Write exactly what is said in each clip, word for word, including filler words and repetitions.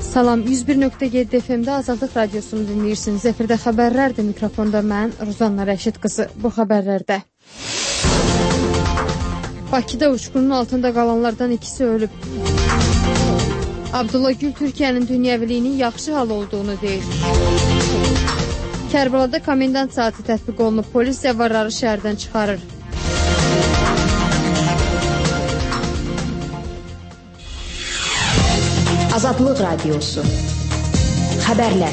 Salam, yüz bir nöqtə yeddi F M-də Azadlıq Radiosunu dinləyirsiniz. Zəfirdə xəbərlərdir, mikrofonda mən, Ruzanna Rəşid qızı. Bu xəbərlərdə Bakıda uçqunun altında qalanlardan ikisi ölüb. Abdullah Gül Türkiyənin dünyəviliyinin yaxşı hal olduğunu deyir. Kərbalada komendant saatı tətbiq olunub, polis zəvvarları şəhərdən çıxarır. Azadlıq Radiosu. Xəbərlər.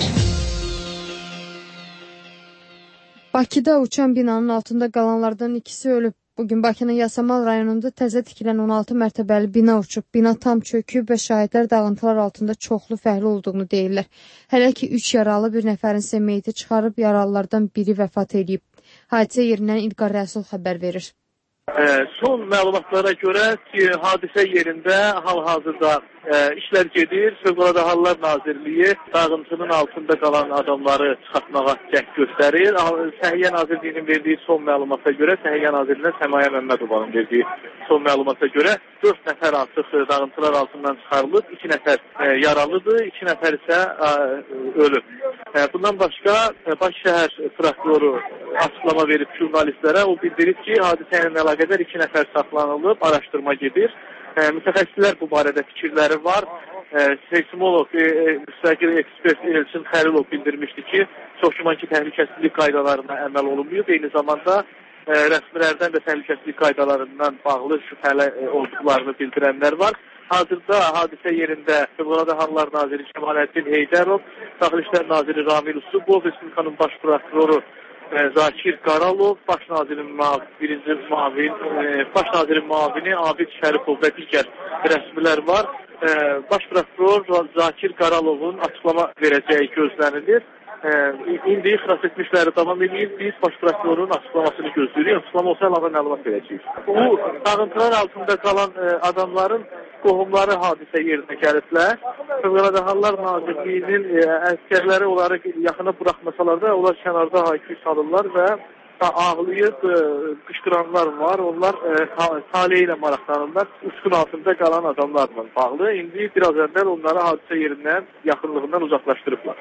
Bakıda uçan binanın altında qalanlardan ikisi ölüb. Bugün Bakının Yasamal rayonunda təzə tikilən on altı mərtəbəli bina uçub. Bina tam çöküb və şahidlər dağıntılar altında çoxlu fəhli olduğunu deyirlər. Hələ ki üç yaralı, bir nəfərin isə meyiti çıxarıb, yaralılardan biri vəfat edib. Hadisə yerindən İlqar Rəsul xəbər verir. E, son məlumatlara görə ki, hadisə yerində hal-hazırda e, işlər gedir. Fövqəladə Hallar Nazirliyi dağıntının altında qalan adamları çıxartmağa cəhd göstərir. Səhiyyə Nazirliyinin verdiyi son məlumata görə, Səhiyyə Nazirliyinin Səmaya Məmmədovanın verdiyi son məlumata görə dörd nəfər artıq dağıntılar altından çıxarılıb, iki nəfər e, yaralıdır, iki nəfər isə e, ölüb. E, bundan başqa e, Başşəhər prokuroru açıqlama verib jurnalistlərə. O bildirib ki, hadisə ilə əlaqədar iki nəfər saxlanılıb, araşdırma gedir. E, mütəxəssislər bu barədə fikirləri var. E, seysmolog, e, müstəqil ekspert Elçin Xəlilov bildirmişdi ki, çox güman ki, təhlükəsizlik qaydalarına əməl olunmuyor. Eyni zamanda e, rəsmilərdən də təhlükəsizlik qaydalarından bağlı şübhəli e, olduqlarını bildirənlər var. Hazırda hadisə yerində Fövqəladə Hallar Naziri Kəmaləddin Heydərov, Daxili İşlər Naziri Ramil Usubov, Respublikanın baş prokuroru Zakir Qaralov, Baş Nazirin birinci müavin, Baş Nazirin müavini Abid Şərifov və digər rəsmilər var. Baş prokuror Zakir Qaralovun açıqlama verəcəyi gözlənilir. İndi xilas etmişləri davam edir. Biz baş prokurorun açıqlamasını gözləyirik. Açıqlama olsa əlavə məlumat verəcəyik. Bu dağıntılar altında qalan adamların qohumları hadisə yerinə gəliblər. Fövqəladə Hallar Nazirliyinin əskərləri onları yaxına buraxmasalar da onlar kənarda hayküy salırlar və ağlayıb qışqıranlar var. Onlar taleyi ilə maraqlanırlar. Uçqun altında qalan adamlarla bağlı. İndi biraz əvvəl onları hadisə yerindən, yaxınlığından uzaqlaşdırıblar.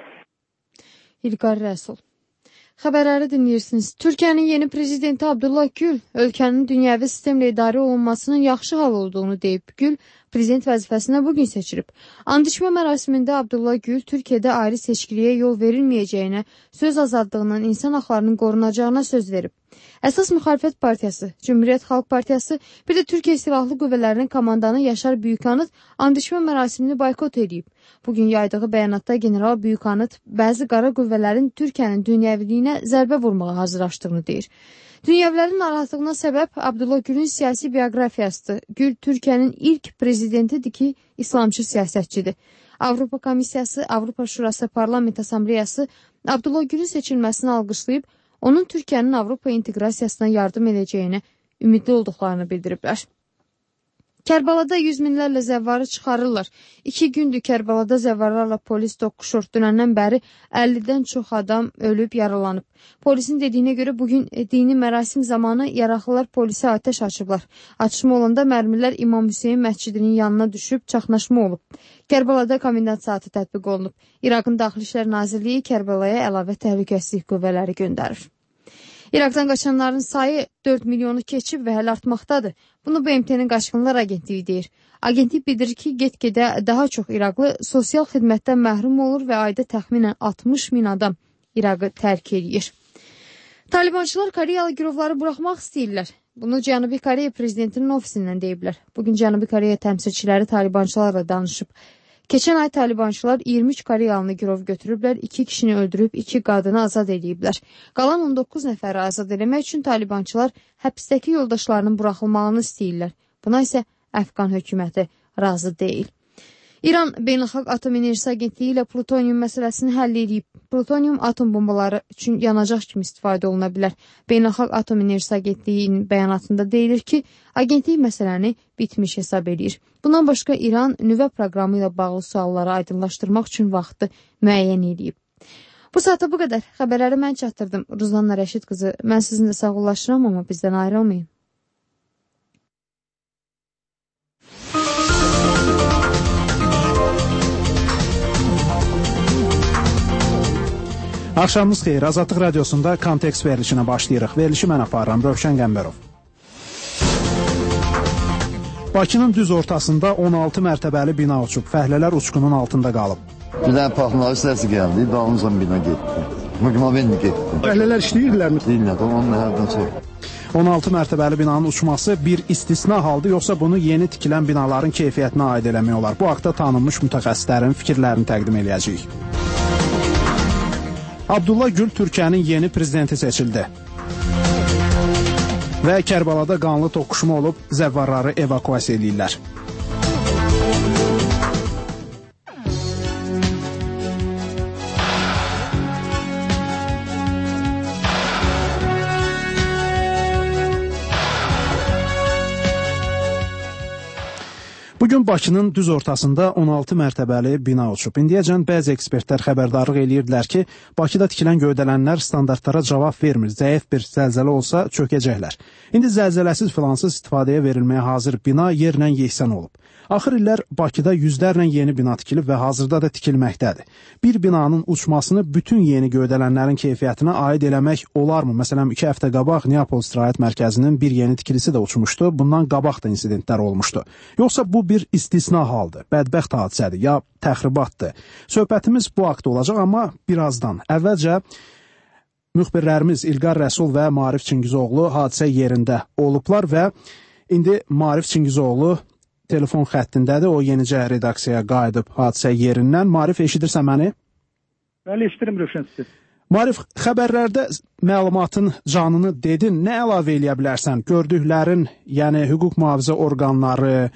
İlqar Rəsul. Xəbərləri dinləyirsiniz. Türkiyənin yeni prezidenti Abdullah Gül ölkənin dünyəvi sistemlə idarə olunmasının yaxşı hal olduğunu deyib. Gül prezident vəzifəsinə bugün seçilib. Andışma mərasimində Abdullah Gül Türkiyədə ayrı seçkiliyə yol verilməyəcəyinə, söz azadlığının, insan haqlarının qorunacağına söz verib. Əsas müxalifət partiyası, Cümhuriyyət Xalq Partiyası, bir də Türkiyə Silahlı Qüvvələrinin komandanı Yaşar Büyükanıt andışma mərasimini boykot edib. Bugün yaydığı bəyanatda General Büyükanıt bəzi qara qüvvələrin Türkiyənin dünyəviliyinə zərbə vurmağa hazırlaşdığını deyir. Dünyəvilərin narahatlığına səbəb Abdullah Gülün siyasi bioqrafiyasıdır. Gül Türkiyənin ilk prezidentidir ki, İslamçı siyasətçidir. Avropa Komissiyası, Avropa Şurası Parlament Assambleyası Abdullah Gülün seçilməsini alqışlayıb, onun Türkiyənin Avropa inteqrasiyasına yardım edəcəyinə ümidli olduqlarını bildiriblər. Kərbalada yüz minlərlə zəvvarı çıxarırlar. İki gündür Kərbalada zəvvarlarla polis toqquşur. Dünəndən bəri əllidən çox adam ölüb, yaralanıb. Polisin dediyinə görə bugün dini mərasim zamanı yaraqlılar polisə atəş açıblar. Atışma olanda mərmilər İmam Hüseyin məscidinin yanına düşüb, çaxnaşma olub. Kərbalada komendant saatı tətbiq olunub. İraqın Daxili İşlər Nazirliyi Kərbalaya əlavə təhlükəsizlik qüvvələri göndərir. İraqdan qaçanların sayı dörd milyonu keçib və hələ artmaqdadır. Bunu B M T-nin Qaçqınlar Agentliyi deyir. Agentlik bildirir ki, get-gedə daha çox İraqlı sosial xidmətdən məhrum olur və ayda təxminən altmış min adam İraqı tərk edir. Talibançılar Koreyalı girovları buraxmaq istəyirlər. Bunu Cənubi Koreya prezidentinin ofisindən deyiblər. Bugün Cənubi Koreya təmsilçiləri talibançılarla danışıb. Keçən ay talibançılar iyirmi üç Koreyalını girov götürüblər, iki kişini öldürüb, iki qadını azad ediblər. Qalan on doqquz nəfəri azad eləmək üçün talibançılar həbsdəki yoldaşlarının buraxılmağını istəyirlər. Buna isə Əfqan hökuməti razı deyil. İran Beynəlxalq Atom Enerjisi Agentliyi ilə plutonium məsələsini həll edib. Plutonium atom bombaları üçün yanacaq kimi istifadə oluna bilər. Beynəlxalq Atom Enerjisi Agentliyinin bəyanatında deyilir ki, agentlik məsələni bitmiş hesab edir. Bundan başqa İran nüvə proqramı ilə bağlı sualları aydınlaşdırmaq üçün vaxtı müəyyən edib. Bu saata bu qədər. Xəbərləri mən çatdırdım. Ruzanna Rəşid qızı, mən sizinlə sağollaşıram, amma bizdən ayrılmayın. Axşamınız xeyir. Azadlıq Radiosunda Kontekst verilişinə başlayırıq. Verilişi mən aparıram, Rövşən Qəmbərov. Bakının düz ortasında on altı mərtəbəli bina uçub, fəhlələr uçqunun altında qalıb. Bir dənə paxmaları səsi gəldi, dalımızla bina getdi. Mıqmavenli getdi. Fəhlələr işləyirlərmi? Deyirlər, onun hərdən çox. on altı mərtəbəli binanın uçması bir istisna haldır, yoxsa bunu yeni tikilən binaların keyfiyyətinə aid eləmək olar? Bu haqda tanınmış mütəxəssislərin fikirlərini təqdim edəcəyik. Abdullah Gül Türkiyənin yeni prezidenti seçildi. Və Kərbalada qanlı toqquşma olub, zəvvarları evakuasiya edirlər. Bugün Bakının düz ortasında on altı mərtəbəli bina uçub. İndiyəcən bəzi ekspertlər xəbərdarlıq eləyirdilər ki, Bakıda tikilən göydələnlər standartlara cavab vermir, zəif bir zəlzələ olsa çökəcəklər. İndi zəlzələsiz filansız istifadəyə verilməyə hazır bina yerlə yeksən olub. Axır illər Bakıda yüzlərlə yeni bina tikilib və hazırda da tikilməkdədir. Bir binanın uçmasını bütün yeni göydələnlərin keyfiyyətinə aid eləmək olarmı? Məsələn, iki həftə qabaq Neapol İstirahət Mərkəzinin bir yeni tikilisi də uçmuşdu. Bundan qabaq da insidentlər olmuşdu. Yoxsa bu bir istisna haldır, bədbəxt hadisədir, ya təxribatdır. Söhbətimiz bu haqda olacaq, amma birazdan. Əvvəlcə müxbirlərimiz İlqar Rəsul və Maarif Çingizoğlu hadisə yerində olublar və indi Maarif Çingizoğlu telefon xəttindədir. O yenicə redaksiyaya qayıdıb hadisə yerindən. Maarif, eşidirsən məni? Bəli, eşidirim Rövşən sizi. Maarif, xəbərlərdə məlumatın canını dedin. Nə əlavə eləyə bilərsən? Gördüklərin, yəni hüquq mühafizə orqanları,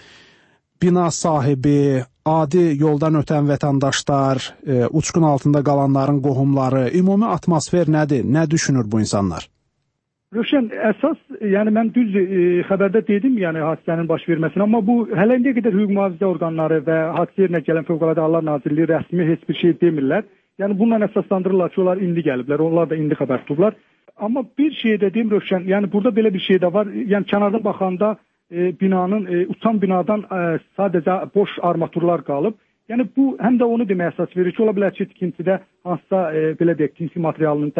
bina sahibi, adi yoldan ötən vətəndaşlar, e, uçqun altında qalanların qohumları, ümumi atmosfer nədir? Nə düşünür bu insanlar? Rövşən, əsas, yəni mən düz e, xəbərdə dedim, yəni hadisənin baş verməsini, amma bu hələ indiyə qədər hüquq mühafizə orqanları və hadisə yerinə gələn Fövqəladə Hallar Nazirliyi rəsmi heç bir şey demirlər. Yəni bununla əsaslandırırlar ki, onlar indi gəliblər, onlar da indi xəbər tutublar. Amma bir şey də deyim Rövşən, yəni burada belə bir şey də var. Yəni kənardan baxanda e, binanın, e, uçan binadan e, sadəcə boş armaturlar qalıb. Yəni bu həm də onu deməyə əsas verir ki, ola bilər ki, tikintidə hansısa e, belə deyək, tikinti materialının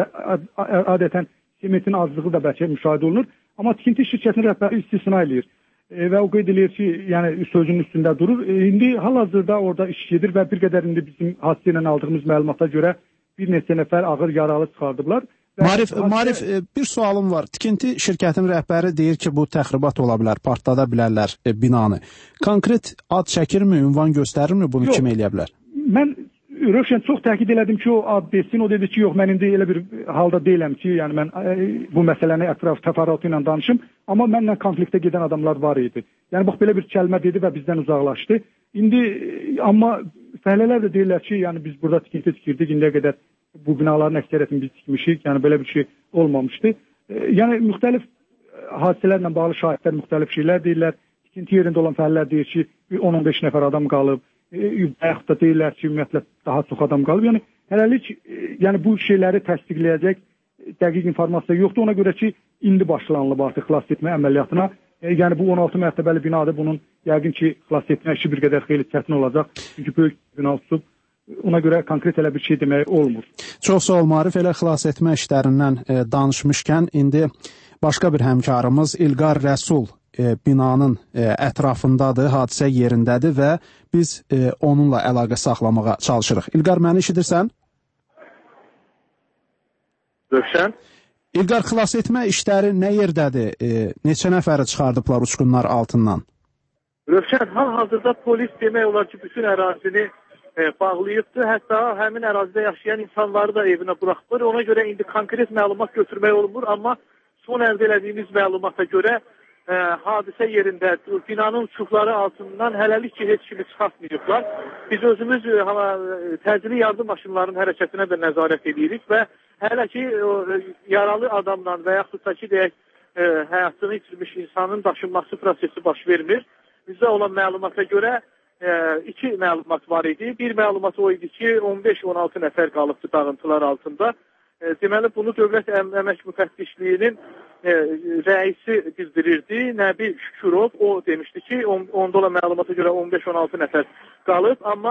adətən sementin azlığı da bəlkə müşahidə olunur. Amma tikinti şirkətinin rəhbəri istisna eləyir. E, və o qeyd edir ki, yəni sözünün üstündə durur. E, indi hal-hazırda orada iş gedir və bir qədər indi bizim hadisə ilə aldığımız məlumata görə bir neçə nəfər ağır yaralı çıxardıblar. Marif, hadisə... Marif, bir sualım var. Tikinti şirkətinin rəhbəri deyir ki, bu təxribat ola bilər, partlada bilərlər e, binanı. Konkret ad çəkirmi, ünvan göstərirmi, bunu yox, kim eləyə bilər? Mən Rövşən çox təkid elədim ki, o ad desin. O dedi ki, yox, mən indi elə bir halda deyiləm ki, yəni mən e, bu məsələni ətraf təfərrüatı ilə danışım. Amma mənlə konfliktə gedən adamlar var idi. Yəni bax belə bir kəlmə dedi və bizdən uzaqlaşdı. İndi amma fəhlələr də deyirlər ki, yəni biz burada tikinti tikirdik, indiyə qədər bu binaların əksəriyyətini biz tikmişik. Yəni belə bir şey olmamışdı. E, yəni müxtəlif hadisələrlə bağlı şahidlər müxtəlif şeylər deyirlər. Tikinti yerində olan fəhlələr deyir ki, on on beş nəfər adam qalıb. Yaxud da deyirlər ki, ümumiyyətlə daha çox adam qalıb. Yəni hələlik yəni bu şeyləri təsdiqləyəcək dəqiq informasiya yoxdur. Ona görə ki, indi başlanılıb artıq xilas etmə əməliyyatına. E, yəni bu on altı mərtəbəli binadır. Bunun yəqin ki, xilas etmə işi bir qədər xeyli çətin olacaq. Çünki böyük bina uçub. Ona görə konkret elə bir şey demək olmur. Çox sağ ol Maarif. Elə xilas etmə işlərindən e, danışmışkən indi başqa bir həmkarımız İlqar Rəsul E, binanın e, ətrafındadır, hadisə yerindədir və biz e, onunla əlaqə saxlamağa çalışırıq. İlqar, məni eşidirsən? Rövşən? İlqar, xilas etmə işləri nə yerdədir? E, neçə nəfəri çıxardıblar uçqunlar altından? Rövşən, hal-hazırda polis demək olar ki, bütün ərazini e, bağlayıbdır. Hətta həmin ərazidə yaşayan insanları da evinə buraxmır. Ona görə indi konkret məlumat götürmək olmur, amma son əldə elədiyimiz məlumata görə Ə, hadisə yerində binanın uçuqları altından hələlik ki, heç kimi çıxartmayıblar. Biz özümüz ə, təcili yardım maşınlarının hərəkətinə də nəzarət edirik və hələ ki ə, yaralı adamla və yaxud da ki, deyək, ə, həyatını itirmiş insanın daşınması prosesi baş vermir. Bizdə olan məlumata görə ə, iki məlumat var idi. Bir məlumat o idi ki, on beş on altı nəfər qalıbdı dağıntılar altında. Ə, deməli, bunu Dövlət Əm Əmək Müfəttişliyinin E, rəisi bildirirdi, Nəbi Şükürov. O demişdi ki, on, onda olan məlumata görə on beş on altı nəfər qalıb, amma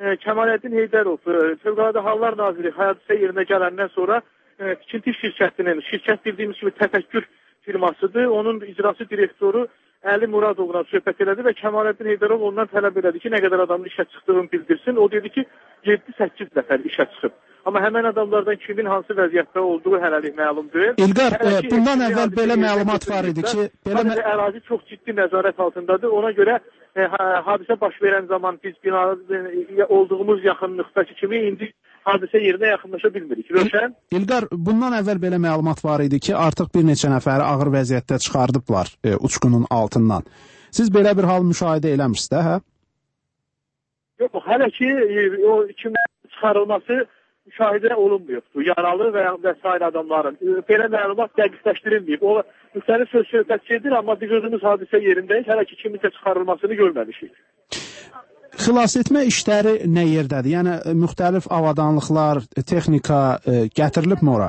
e, Kəmaləddin Heydərov, e, Fövqəladə Hallar Naziri hadisə yerinə gələndən sonra e, tikinti şirkətinin, şirkət bildiyimiz kimi təfəkkür firmasıdır. Onun icrası direktoru Əli Muradovla söhbət elədi və Kəmaləddin Heydərov ondan tələb elədi ki, nə qədər adamın işə çıxdığını bildirsin. O dedi ki, yeddi səkkiz nəfər işə çıxıb. Amma həmən adamlardan kimin hansı vəziyyətdə olduğu hələlik məlum deyil. İlqar, e, bundan əvvəl belə məlumat var idi ki, belə mə ərazi çox ciddi nəzarət altındadır. Ona görə e, hadisə baş verən zaman biz binada e, olduğumuz yaxınlıqdakı kimi indi hadisə yerinə yaxınlaşa bilmirik. Rövşən? İlqar, bundan əvvəl belə məlumat var idi ki, artıq bir neçə nəfəri ağır vəziyyətdə çıxardıblar e, uçqunun altından. Siz belə bir hal müşahidə eləmişsiniz də, hə? Yox, hələ ki e, o kimlərin çıxarılması müşahidə olunmuyordu. Yaralı və və sair adamların. Belə məlumat dəqiqləşdirilməyib. O müxtəlif söz söhbət gedir, amma biz özümüz hadisə yerindəyik. Hələ ki kiminsə çıxarılmasını görməmişik. Xilas etmə işləri nə yerdədir? Yəni müxtəlif avadanlıqlar, texnika e, gətirilibmi ora?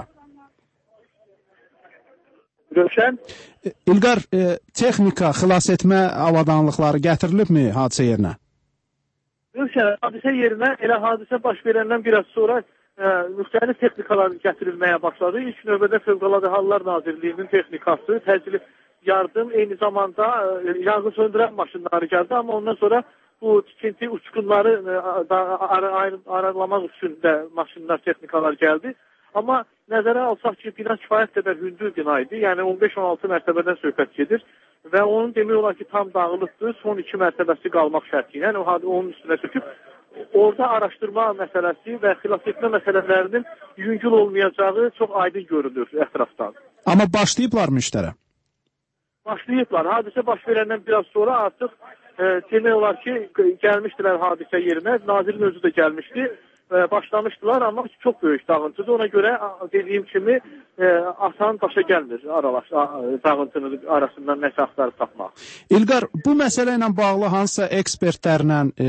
Rövşən? İlqar, e, texnika, xilas etmə avadanlıqları gətirilibmi hadisə yerinə? Rövşən, hadisə yerinə elə hadisə baş verəndən biraz sonra ə, müxtəlif texnikalar gətirilməyə başladı. İlk növbədə Fövqəladə Hallar Nazirliyinin texnikası, təcili yardım, eyni zamanda ə, yanğın söndürən maşınları gəldi. Amma ondan sonra bu tikinti uçqunları ə, ar ar aralamaq üçün də maşınlar, texnikalar gəldi. Amma nəzərə alsaq ki, bina kifayət qədər hündür bina idi. Yəni on beş on altı mərtəbədən söhbət gedir. Və onun demək olar ki, tam dağılıqdır. Son iki mərtəbəsi qalmaq şərti ilə o, onun üstünə çöküb. Orada araşdırma məsələsi və xilas etmə məsələlərinin yüngül olmayacağı çox aydın görünür ətrafdan. Amma başlayıblarmı işlərə? Başlayıblar. Hadisə baş verəndən biraz sonra artıq e, demək olar ki, gəlmişdilər hadisə yerinə. Nazirin özü də gəlmişdi. E, başlamışdılar, amma çox böyük dağıntıdır. Ona görə dediyim kimi e, asan başa gəlmir aralaş, dağıntının arasından nəsə axtarıb tapmaq. İlqar, bu məsələ ilə bağlı hansısa ekspertlərlə e,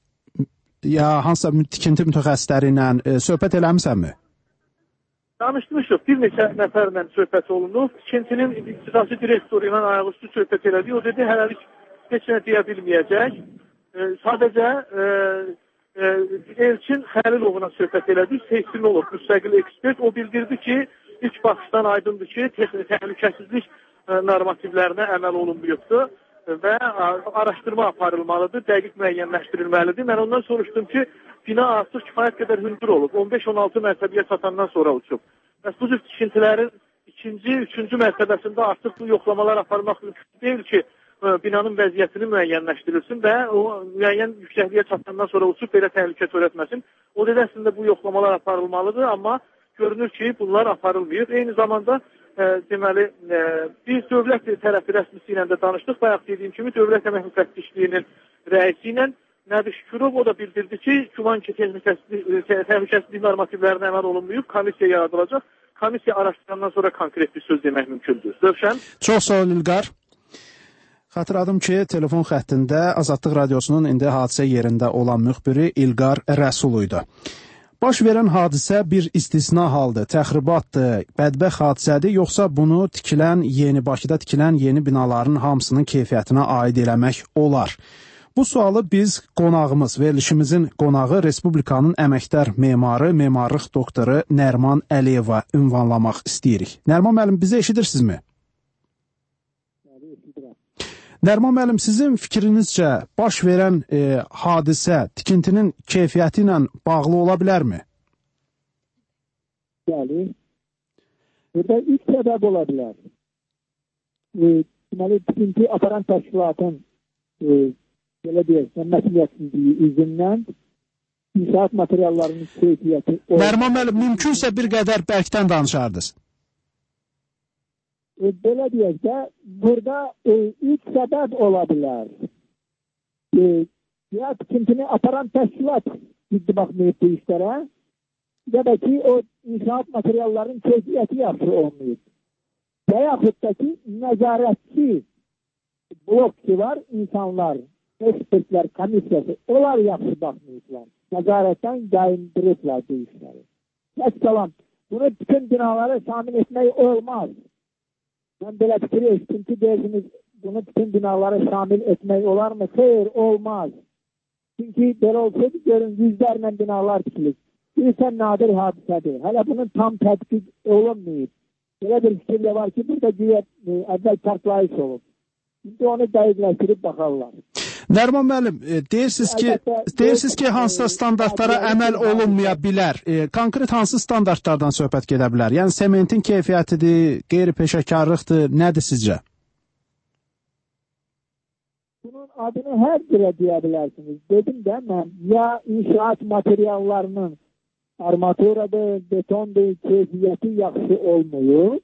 ya hansısa tikinti mütəxəssisləri ilə e, söhbət eləmisənmi? Danışmışıq. Bir neçə nəfərlə söhbət olunub. Tikintinin icrası direktoru ilə ayaqüstü söhbət elədik. O dedi, hələlik heç nə deyə bilməyəcək. E, sadəcə e, e, Elçin Xəlilovla söhbət elədik. Seysmolog, müstəqil ekspert. O bildirdi ki, ilk baxışdan aydındır ki, təhlükəsizlik e, normativlərinə əməl olunmuyubdur və araşdırma aparılmalıdır, dəqiq müəyyənləşdirilməlidir. Mən ondan soruşdum ki, bina artıq kifayət qədər hündür olub, on beş on altı mərtəbəyə çatandan sonra uçub. Bəs bu cür tikintilərin ikinci, üçüncü mərtəbəsində artıq bu yoxlamalar aparmaq mümkün deyil ki, binanın vəziyyətini müəyyənləşdirilsin və o müəyyən yüksəkliyə çatandan sonra uçub belə təhlükə törətməsin. O dedi, əslində bu yoxlamalar aparılmalıdır, amma görünür ki, bunlar aparılmıyor. Eyni zamanda e, deməli, e, biz dövlət tərəfi rəsmisi ilə də danışdıq. Bayaq dediyim kimi, Dövlət Əmək Müfəttişliyinin rəisi ilə Nəbi Şükürov o da bildirdi ki, güman ki, təhlükəsizlik normativlərinə əməl olunmuyub, komissiya yaradılacaq. Komissiya araşdırandan sonra konkret bir söz demək mümkündür. Rövşən? Çox sağ ol, İlqar. Xatırladım ki, telefon xəttində Azadlıq Radiosunun indi hadisə yerində olan müxbiri İlqar Rəsul idi. Baş verən hadisə bir istisna haldır, təxribatdır, bədbəxt hadisədir, yoxsa bunu tikilən yeni, Bakıda tikilən yeni binaların hamısının keyfiyyətinə aid eləmək olar? Bu sualı biz qonağımız, verilişimizin qonağı Respublikanın əməkdar memarı, memarlıq doktoru Nərman Əliyeva ünvanlamaq istəyirik. Nərman müəllim, bizi eşidirsinizmi? Nərman müəllim, sizin fikrinizcə baş verən e, hadisə tikintinin keyfiyyəti ilə bağlı ola bilərmi? Bəli. Burada ilk səbəb ola bilər. E, deməli, tikinti aparan təşkilatın e, belə deyək, məsuliyyətsizliyi üzündən inşaat materiallarının keyfiyyəti... Nərman müəllim, mümkünsə bir qədər bərkdən danışardınız. E, belə deyək də, burada e, ilk səbəb ola bilər. E, ya tikintini aparan təşkilat ciddi baxmayıb bu işlərə, ya da ki, o inşaat materiallarının keyfiyyəti yaxşı olmayıb. Və yaxud da ki, nəzarətçi blokçu var, insanlar, ekspertlər, komissiyası, onlar yaxşı baxmayıblar. Nəzarətdən yayındırıblar bu işləri. Məsələn, bunu bütün binalara şamil etmək olmaz. Mən belə fikri eşitim ki, deyirsiniz, bunu bütün binalara şamil etmək olar mı? Xeyr, olmaz. Çünki belə olsaydı, görün, yüzlərlə binalar tikilir. Bilirsən, nadir hadisədir. Hələ bunun tam tədqiq olunmayıb. Belə bir fikir də var ki, burada güya e, əvvəl partlayış olub. Şimdi onu dəqiqləşdirib baxarlar. Nəriman müəllim, deyirsiniz ki, deyirsiniz ki, hansısa standartlara əməl olunmaya bilər. E, konkret hansı standartlardan söhbət gedə bilər? Yəni sementin keyfiyyətidir, qeyri-peşəkarlıqdır, nədir sizcə? Bunun adını hər birə deyə bilərsiniz. Dedim də mən, ya inşaat materiallarının armaturadır, betondur, keyfiyyəti yaxşı olmuyor,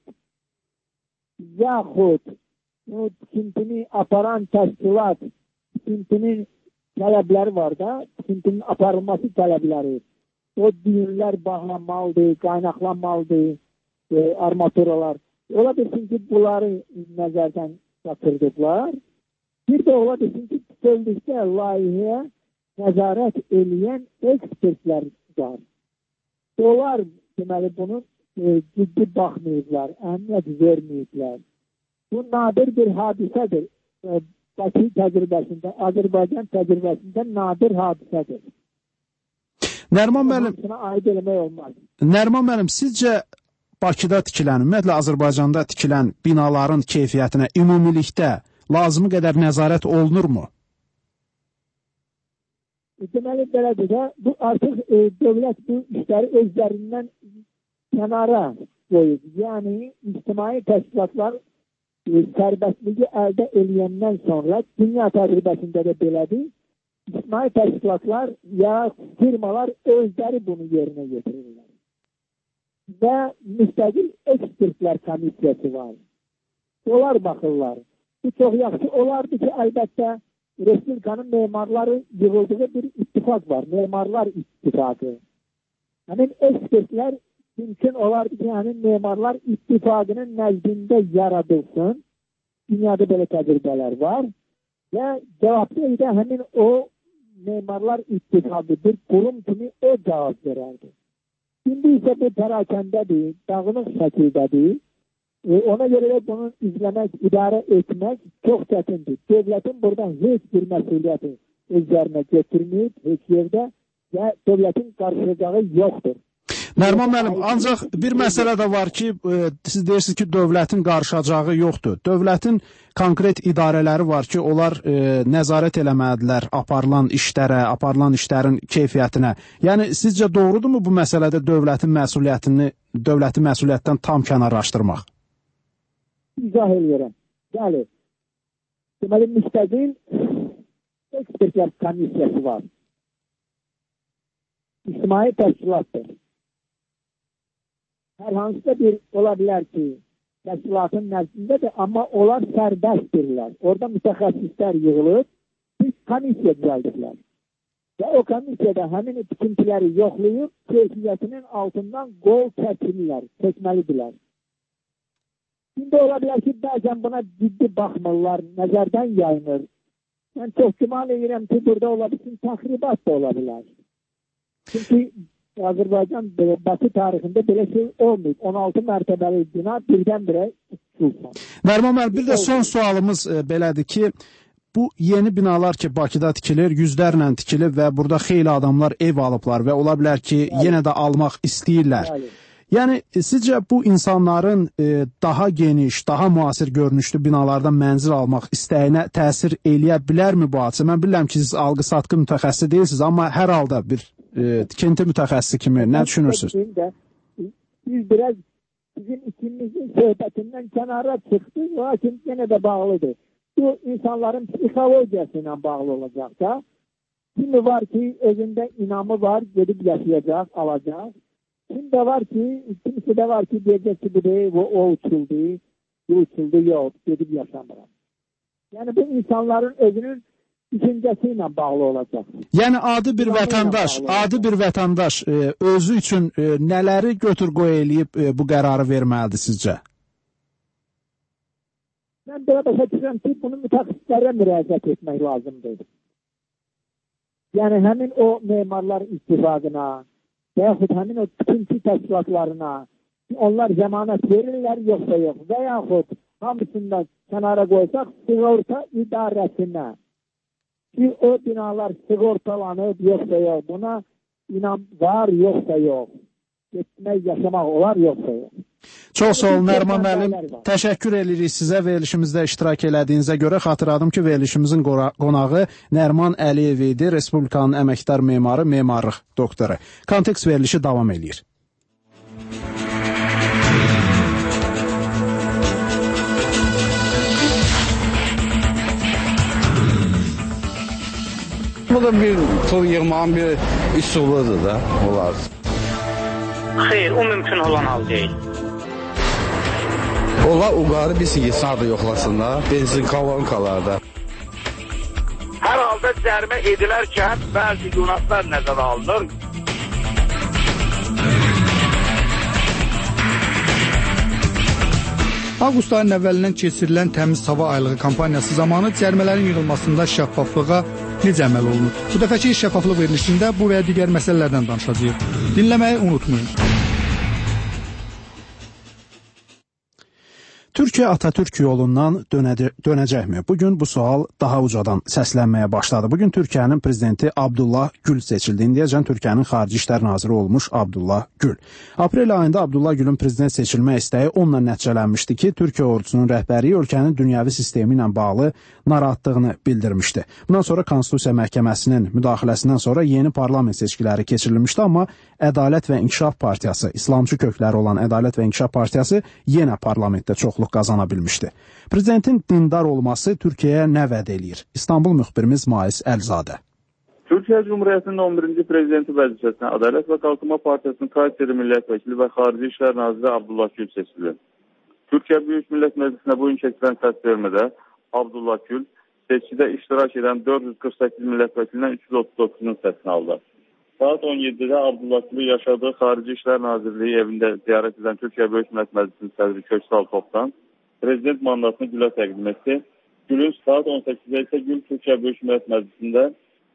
yaxud bu tikintini aparan təşkilat, tikintinin tələbləri var da, tikintinin aparılması tələbləri. O düyünlər bağlanmalıdır, qaynaqlanmalıdır, e, armaturalar. Ola bilsin ki, bunları nəzərdən çatırdıqlar. Bir də ola bilsin ki, bütövlükdə layihəyə nəzarət eləyən ekspertlər var. Onlar deməli bunun e, ciddi baxmayıblar, əhəmiyyət verməyiblər. Bu nadir bir hadisədir. E, Bakı təcrübəsində, Azərbaycan təcrübəsində nadir hadisədir. Nəriman müəllim, aid eləmək olmaz. Nəriman müəllim, sizcə Bakıda tikilən, ümumiyyətlə Azərbaycanda tikilən binaların keyfiyyətinə ümumilikdə lazımı qədər nəzarət olunurmu? Deməli, belədir də, bu artıq e, dövlət bu işləri özlərindən kənara qoyub. Yəni, ictimai təşkilatlar e, sərbəstliyi əldə eləyəndən sonra, dünya təcrübəsində də belədir, ictimai təşkilatlar ya firmalar özləri bunu yerinə getirirlər. Və müstəqil ekspertlər komissiyası var. Onlar baxırlar. Bu çox yaxşı olardı ki, əlbəttə, Respublikanın memarları yığıldığı bir ittifak var. Memarlar ittifakı. Həmin ekspertlər mümkün olardı ki, həmin memarlar ittifakının nəzdində yaradılsın. Dünyada belə təcrübələr var. Və cavabda da həmin o memarlar ittifakı bir kurum kimi o cavab verərdi. Şimdi isə bu pərakəndədir, dağınıq şəkildədir. E, ona görə də bunun izləmək, idarə etmək çox çətindir. Dövlətin buradan heç bir məsuliyyəti özlərinə götürməyib, heç yerdə və dövlətin qarşılayacağı yoxdur. Nəriman müəllim, ancaq bir məsələ də var ki, e, siz deyirsiniz ki, dövlətin qarşılayacağı yoxdur. Dövlətin konkret idarələri var ki, onlar e, nəzarət eləməlidirlər aparılan işlərə, aparılan işlərin keyfiyyətinə. Yəni, sizcə doğrudurmu bu məsələdə dövlətin məsuliyyətini, dövlətin məsuliyyətdən tam kənarlaşdırmaq? İzah edirəm. Bəli, deməli, müstəqil ekspertlər komissiyası var. İctimai təşkilatdır. Hər hansıda bir ola bilər ki, təşkilatın nəzdindədir, amma onlar sərbəstdirlər. Orada mütəxəssislər yığılır, bir komissiya düzəldirlər. Və o komissiyada həmin tikintiləri yoxlayıb, keyfiyyətinin altından qol çəkirlər, çəkməlidirlər. Şimdi ola bilər ki, bəzən buna ciddi baxmırlar, nəzərdən yayınır. Mən çox güman edirəm ki, burada ola bilsin, təxribat da ola bilər. Çünki Azərbaycan Bakı tarixində belə şey olmayıb. on altı mərtəbəli bina birdən-birə uçulsun. Nəriman müəllim, bir də son sualımız e, belədir ki, bu yeni binalar ki, Bakıda tikilir, yüzlərlə tikilir və burada xeyli adamlar ev alıblar və ola bilər ki, bəli, yenə də almaq istəyirlər. Bəli. Yəni, sizcə bu insanların e, daha geniş, daha müasir görünüşlü binalardan mənzil almaq istəyinə təsir eləyə bilərmi bu hadisə? Mən bilirəm ki, siz alqı-satqı mütəxəssisi deyilsiniz, amma hər halda bir e, tikinti mütəxəssisi kimi nə düşünürsünüz? Biz biraz bizim ikimizin söhbətindən kənara çıxdıq, lakin yenə də bağlıdır. Bu insanların psixologiyası ilə bağlı olacaq da. Kimi var ki, özündə inamı var, gedib yaşayacaq, alacaq. Kim de var ki, kimisi de var ki diyecek ki bu değil, o uçuldu, bu uçuldu, yok, gedib yaşamıram. Yani bu insanların özünün düşüncesiyle bağlı olacaq. Yəni adi bir vətəndaş, adi bir vətəndaş e, özü üçün e, nələri götür qoy eləyib e, bu qərarı verməlidir sizcə? Mən belə başa düşürəm ki, bunu mütəxəssislərə müraciət etmək lazımdır. Yəni həmin o memarlar ittifaqına və yaxud həmin o tikinti təşkilatlarına onlar zəmanət verirlər, yoxsa yox. Və yaxud hamısından kənara qoysaq, sığorta idarəsinə. ki o binalar sigortalanıb yoxsa yox. Buna inan var yoxsa yox. Getmək, yaşamaq olar yoxsa yox. Çox sağ olun Nəriman müəllim. Təşəkkür edirik sizə verilişimizdə iştirak elədiyinizə görə. Xatırladım ki, verilişimizin qonağı Nəriman Əliyev idi, Respublikanın əməkdar memarı, memarlıq doktoru. Kontekst verilişi davam edir. Bu da bir pul yığmağın bir üsuludur da, olar. Xeyr, o mümkün olan hal deyil. Ola uqarı bir sigisarda yoxlasınlar, benzin kolonkalarda. Hər halda cərimə edilərkən bəzi nüanslar nəzərə alınır. Avqust ayının əvvəlindən keçirilən Təmiz Hava Aylığı kampaniyası zamanı cərimələrin yığılmasında şəffaflığa necə əməl olunur? Bu dəfəki şəffaflıq verilişində bu və digər məsələlərdən danışacağıq. Dinləməyi unutmayın. Türkiyə Atatürk yolundan dönəcəkmi? Bugün bu sual daha ucadan səslənməyə başladı. Bugün Türkiyənin prezidenti Abdullah Gül seçildi. İndiyəcən Türkiyənin Xarici İşlər Naziri olmuş Abdullah Gül. Aprel ayında Abdullah Gülün prezident seçilmə istəyi onunla nəticələnmişdi ki, Türkiyə ordusunun rəhbəri ölkənin dünyəvi sistemi ilə bağlı narahatlığını bildirmişdi. Bundan sonra Konstitusiya Məhkəməsinin müdaxiləsindən sonra yeni parlament seçkiləri keçirilmişdi, amma Ədalət və İnkişaf Partiyası, İslamçı kökləri olan Ədalət və İnkişaf Partiyası yenə parlamentdə çoxluq qazana bilmişdi. Prezidentin dindar olması Türkiyəyə nə vəd eləyir? İstanbul müxbirimiz Mais Əlzadə. Türkiyə Cumhuriyyətinin on birinci prezidenti vəzifəsinə Ədalət və Qalkınma Partiyasının Kayseri millət vəkili və Xarici İşlər Naziri Abdullah Gül seçildi. Türkiyə Böyük Millət Məclisinə bugün keçirilən səsvermədə Abdullah Gül seçkidə iştirak edən dörd yüz qırx səkkiz millət vəkilindən üç yüz otuz doqquzunun səsini aldı. Saat on yeddidə Abdullah Gülü yaşadığı Xarici İşlər Nazirliyi evində ziyarət edən Türkiyə Böyük Millət Məclisinin sədri Köksal Topdan prezident mandatını Gülə təqdim etdi. Gülün saat on səkkizdə isə Gül Türkiyə Böyük Millət Məclisində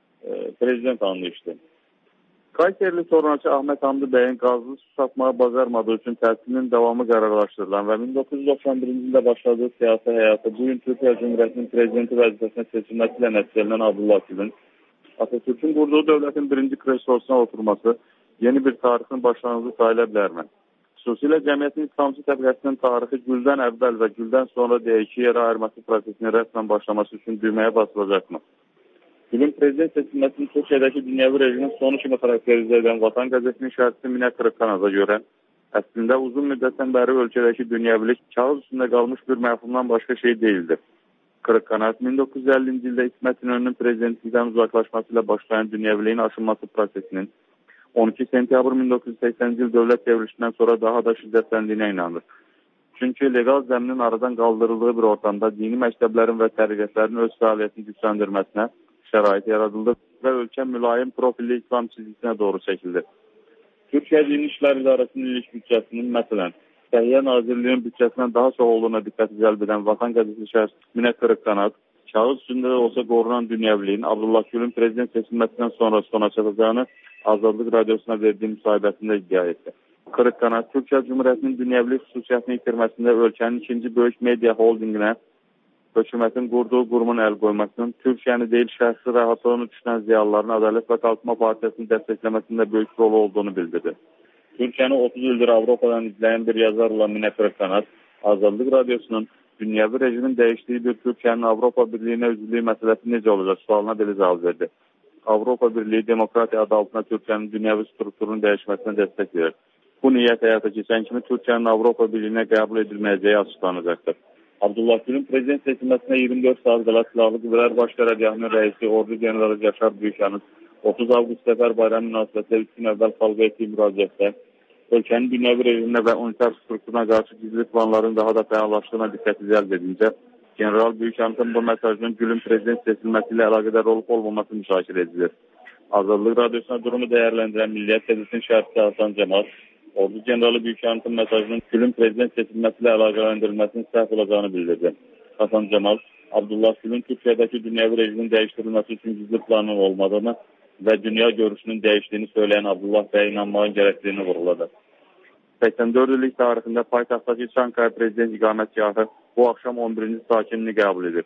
e, prezident anlayışdı. Kayserili sonraki Ahmet Hamdi bəyin qazlı su satmağı bacarmadığı üçün təhsilinin davamı qərarlaşdırılan və min doqquz yüz doxsan birinci ildə başladığı siyasi həyatı bugün Türkiyə Cumhuriyyətinin prezidenti vəzifəsinə seçilməsi ilə nəticələnən Abdullah Gülün Atatürk'ün qurduğu dövlətin birinci kreslosuna oturması yeni bir tarixin başlanğıcı sayıla bilərmi? Xüsusilə cəmiyyətin İslamcı təbəqəsinin tarixi Güldən əvvəl və Güldən sonra deyə iki yerə ayırması prosesinin rəsmən başlaması üçün düyməyə basılacaqmı? Gülün prezident seçilməsinin Türkiyədəki dünyəvi rejimin sonu kimi xarakterizə edən Vatan qəzetinin şərhçisi Minə Qırıqqanaza görə əslində uzun müddətdən bəri ölkədəki dünyəvilik kağız üstündə qalmış bir məfhumdan başqa şey deyildir. Qırıqqanat min doqquz yüz əllinci ildə İsmət İnönünün prezidentlikdən uzaqlaşması ilə başlayan dünyəviliyin aşınması prosesinin on iki sentyabr min doqquz yüz səksəninci il dövlət devrilişindən sonra daha da şiddətləndiyinə inanır. Çünki legal zəminin aradan qaldırıldığı bir ortamda dini məktəblərin və təriqətlərin öz fəaliyyətini gücləndirməsinə şərait yaradıldı və ölkə mülayim profilli İslam çizgisinə doğru çəkildi. Türkiyə Dini İşlər İdarəsinin ilk büdcəsinin məsələn Səhiyyə Nazirliyinin bütçəsindən daha çox olduğuna diqqəti cəlb edən Vatan qəzeti şərhçisi Minə Qırıqqanat, kağız üstündə də olsa qorunan dünyəviliyin Abdullah Gülün prezident seçilməsindən sonra sona çatacağını Azadlıq Radiosuna verdiyi müsahibəsində iddia etdi. Qırıqqanat, Türkiyə Cumhuriyyətinin dünyəvilik xüsusiyyətini itirməsində ölkənin ikinci böyük media holdinginə hökumətin qurduğu qurumun əl qoymasının Türkiyəni deyil şəxsi rahatlığını düşünən ziyalıların Ədalət və Qalkınma Partiyasını dəstəkləməsində böyük rol olduğunu bildirdi. Türkiyəni otuz ildir Avropadan izləyən bir yazar olan Minə Qırıqqanat, Azadlıq Radiosunun dünyəvi rejimin dəyişdiyi bir Türkiyənin Avropa Birliyinə üzvlüyü məsələsi necə olacaq sualına belə cavab verdi. Avropa Birliyi demokratiya adı altına Türkiyənin dünyəvi strukturunun dəyişməsinə dəstək verir. Bu niyyət həyata keçən kimi Türkiyənin Avropa Birliyinə qəbul edilməyəcəyi açıqlanacaqdır. Abdullah Gülün prezident seçilməsinə iyirmi dörd saat qala Silahlı Qüvvələr Baş Qərargahının rəisi Ordu Generalı Yaşar Büyükyanın otuz avqust Səfər bayramı münasibətilə üç gün əvvəl xalqa etdiyi müraciətdə ölkənin dünyəvi rejiminə və unitar strukturuna qarşı gizli planların daha da fəallaşdığına diqqəti cəlb edincə, General Büyükyanın bu mesajının Gülün prezident seçilməsi ilə əlaqədar olub olmaması müşahirə edilir. Azadlıq Radiosuna durumu dəyərləndirən Milliyyət Qəzetinin şərhçisi Hasan Cəmal, Ordu Generalı Büyükyanın mesajının Gülün prezident seçilməsi ilə əlaqələndirilməsinin səhv olacağını bildirdi. Hasan Cəmal, Abdullah Gülün Türkiyədəki dünyəvi rejimin dəyişdirilməsi üçün gizli planın olmadığını və dünya görüşünün dəyişdiyini söyləyən Abdullah bəyə inanmağın gərəkliyini vurğuladı. səksən dörd illik tarixində paytaxtdakı Çankaya prezident iqamətgahı bu axşam on birinci sakinini qəbul edir.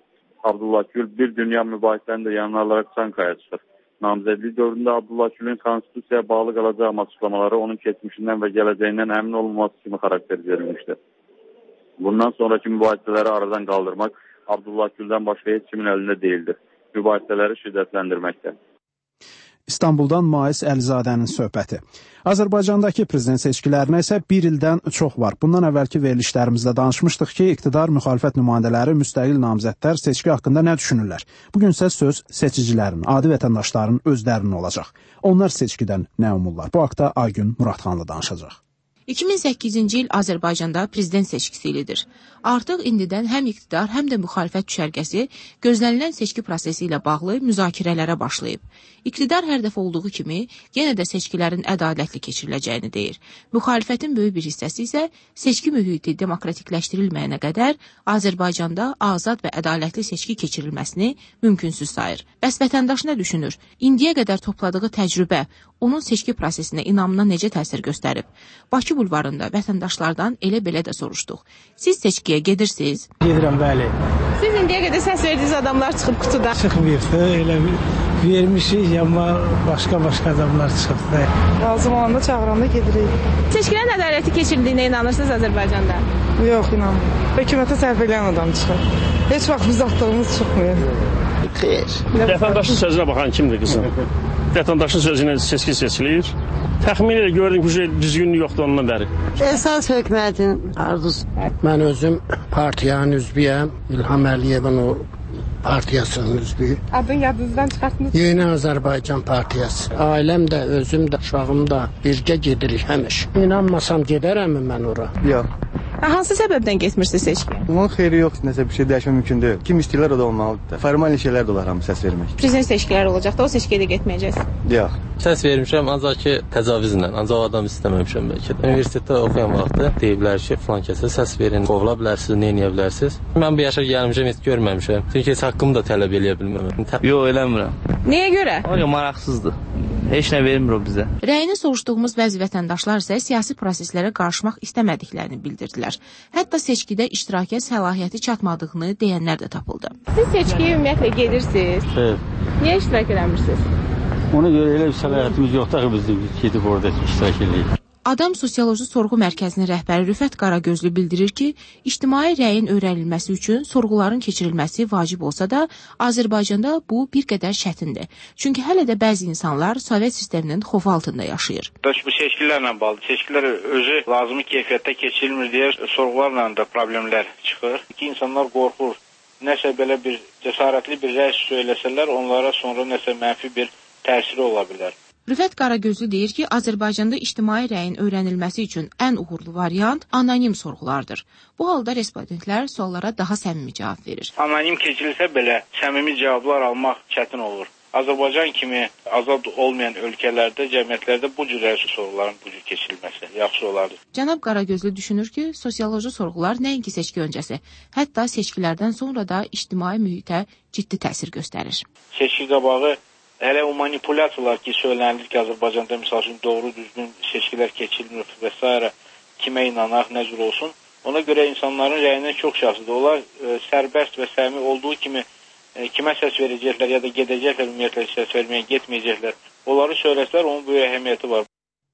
Abdullah Gül bir dünya mübahisəni də yanına alaraq Çankaya çıxır. Namizədlik dövründə Abdullah Gülün konstitusiyaya bağlı qalacağı açıqlamaları onun keçmişindən və gələcəyindən əmin olunması kimi xarakter verilmişdir. Bundan sonraki mübahisələri aradan qaldırmaq Abdullah Güldən başqa heç kimin əlində deyildir. Mübahisələri şiddətləndirməkdir. İstanbuldan Mais Əlizadənin söhbəti. Azərbaycandakı prezident seçkilərinə isə bir ildən çox var. Bundan əvvəlki verilişlərimizdə danışmışdıq ki, iqtidar müxalifət nümayəndələri, müstəqil namizədlər seçki haqqında nə düşünürlər? Bugün isə söz seçicilərin, adi vətəndaşların özlərinin olacaq. Onlar seçkidən nə umurlar? Bu haqda Aygün Muradxanlı danışacaq. iki min səkkizinci il Azərbaycanda prezident seçkisi ilidir. Artıq indidən həm iqtidar, həm də müxalifət düşərgəsi gözlənilən seçki prosesi ilə bağlı müzakirələrə başlayıb. İqtidar hər dəfə olduğu kimi yenə də seçkilərin ədalətli keçiriləcəyini deyir. Müxalifətin böyük bir hissəsi isə seçki mühiti demokratikləşdirilməyənə qədər Azərbaycanda azad və ədalətli seçki keçirilməsini mümkünsüz sayır. Bəs vətəndaş nə düşünür? İndiyə qədər topladığı təcrübə onun seçki prosesinə inamına necə təsir göstərib? Bakı bulvarında vətəndaşlardan elə-belə də soruşduq. Siz seçkiyə gedirsiniz? Gedirəm, bəli. Siz indiyə qədər səs verdiyiniz adamlar çıxıb qutuda? Çıxmıyıbdı, elə vermişik, amma başqa-başqa adamlar çıxıbdı. Lazım olanda çağıranda gedirik. Seçkilərin ədalətli keçirildiyinə inanırsınız Azərbaycanda? Yox, inanmıyorum. Hökumətə sərf eləyən adam çıxır. Heç vaxt biz atdığımız çıxmıyor. Xeyr. Vətəndaşın sözünə baxan kimdir qızım? Vətəndaşın sözünə seçki seçilir. Təxmin elə gördüm ki, düzgünlük yoxdur ondan bəri. Əsas hökumətin arzusu. Mən özüm partiyanın üzvüyəm. İlham Əliyevin o partiyasının üzvüyü. Adın yadınızdan çıxartınız. Yeni Azərbaycan partiyası. Ailəm də, özüm də, uşağım da birgə gedirik həmişə. İnanmasam gedərəm mən ora? Yox. Hansı səbəbdən getmirsiniz seçkiyə? Onun xeyri yoxdur, nəsə bir şey dəyişmək mümkün deyil. Kim istəyirlər o da olmalıdır. Formal şeylər də olar hamı səs vermək. Prezident seçkiləri olacaq da o seçkiyə də getməyəcəksiniz. Yox. Səs vermişəm, ancaq ki təcavüzlə, ancaq o adam istəməmişəm bəlkə də. Universitetdə oxuyan vaxtı deyiblər ki, filan kəsə səs verin, qovula bilərsiniz, nə edə bilərsiniz. Mən bu yaşa gəlmişəm, heç görməmişəm. Çünki heç haqqımı da tələb eləyə bilməm. Yox, eləmirəm. Nəyə görə? O maraqsızdır. Heç nə vermir o bizə. Rəyini soruşduğumuz bəzi vətəndaşlar isə siyasi proseslərə qarışmaq istəmədiklərini bildirdilər. Hətta seçkidə iştirakə səlahiyyəti çatmadığını deyənlər də tapıldı. Siz seçkiyə ümumiyyətlə gedirsiniz? Xeyr. Niyə iştirak edəmirsiniz? Ona görə elə bir səlahiyyətimiz yoxdur ki, biz gedib orada iştirak edək. Adam Sosioloji Sorğu Mərkəzinin rəhbəri Rüfət Qaragözlü bildirir ki, ictimai rəyin öyrənilməsi üçün sorğuların keçirilməsi vacib olsa da, Azərbaycanda bu bir qədər çətindir. Çünki hələ də bəzi insanlar Sovet sisteminin xofu altında yaşayır. Bu seçkilərlə bağlı. Seçkilər özü lazımi keyfiyyətdə keçirilmir deyə sorğularla da problemlər çıxır. Ki, insanlar qorxur. Nəsə belə bir cəsarətli bir rəy söyləsələr, onlara sonra nəsə mənfi bir təsiri ola bilər. Rüfət Qaragözlü deyir ki, Azərbaycanda ictimai rəyin öyrənilməsi üçün ən uğurlu variant anonim sorğulardır. Bu halda respondentlər suallara daha səmimi cavab verir. Anonim keçirilsə belə səmimi cavablar almaq çətin olur. Azərbaycan kimi azad olmayan ölkələrdə, cəmiyyətlərdə bu cür sorğuların bu cür keçirilməsi yaxşı olardı. Cənab Qaragözlü düşünür ki, sosioloji sorğular nəinki seçki öncəsi, hətta seçkilərdən sonra da ictimai mühitə ciddi təsir göstərir. Seçki qabağı hələ o manipulyasiyalar ki, söylənilir ki, Azərbaycanda misal üçün doğru düzgün seçkilər keçirilmir və s. kimə inanaq, nə cür olsun. Ona görə insanların rəyindən çox şahsıdır. Onlar e, sərbəst və səmimi olduğu kimi e, kimə səs verəcəklər ya da gedəcəklər, ümumiyyətlə səs verməyə getməyəcəklər. Onları söyləsələr, onun böyük əhəmiyyəti var.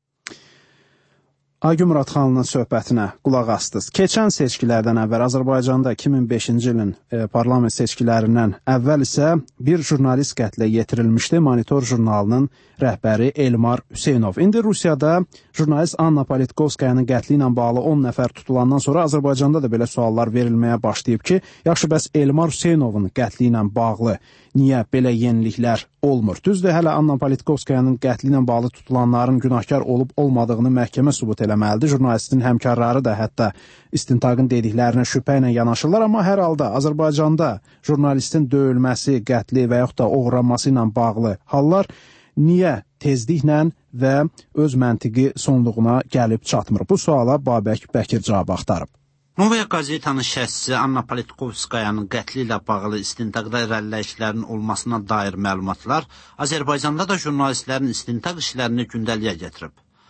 Aygün Muradxanlının söhbətinə qulaq astınız. Keçən seçkilərdən əvvəl Azərbaycanda iki min beşinci ilin e, parlament seçkilərindən əvvəl isə bir jurnalist qətlə yetirilmişdi. Monitor jurnalının rəhbəri Elmar Hüseynov. İndi Rusiyada jurnalist Anna Politkovskayanın qətli ilə bağlı on nəfər tutulandan sonra Azərbaycanda da belə suallar verilməyə başlayıb ki, yaxşı bəs Elmar Hüseynovun qətli ilə bağlı niyə belə yeniliklər olmur? Düzdür, hələ Anna Politkovskayanın qətli ilə bağlı tutulanların günahkar olub-olmadığını məhkəmə sübut eləməlidir. Jurnalistin həmkarları da hətta istintaqın dediklərinə şübhə ilə yanaşırlar, amma hər halda Azərbaycanda jurnalistin döyülməsi, qətli və yaxud da oğurlanması ilə bağlı hallar niyə tezliklə və öz məntiqi sonluğuna gəlib çatmır? Bu suala Babək Bəkir cavab axtarıb. Novaya qazetanın şəxsçisi Anna Politkovskayanın qətli ilə bağlı istintaqda irəliləyişlərin olmasına dair məlumatlar Azərbaycanda da jurnalistlərin istintaq işlərini gündəliyə gətirib.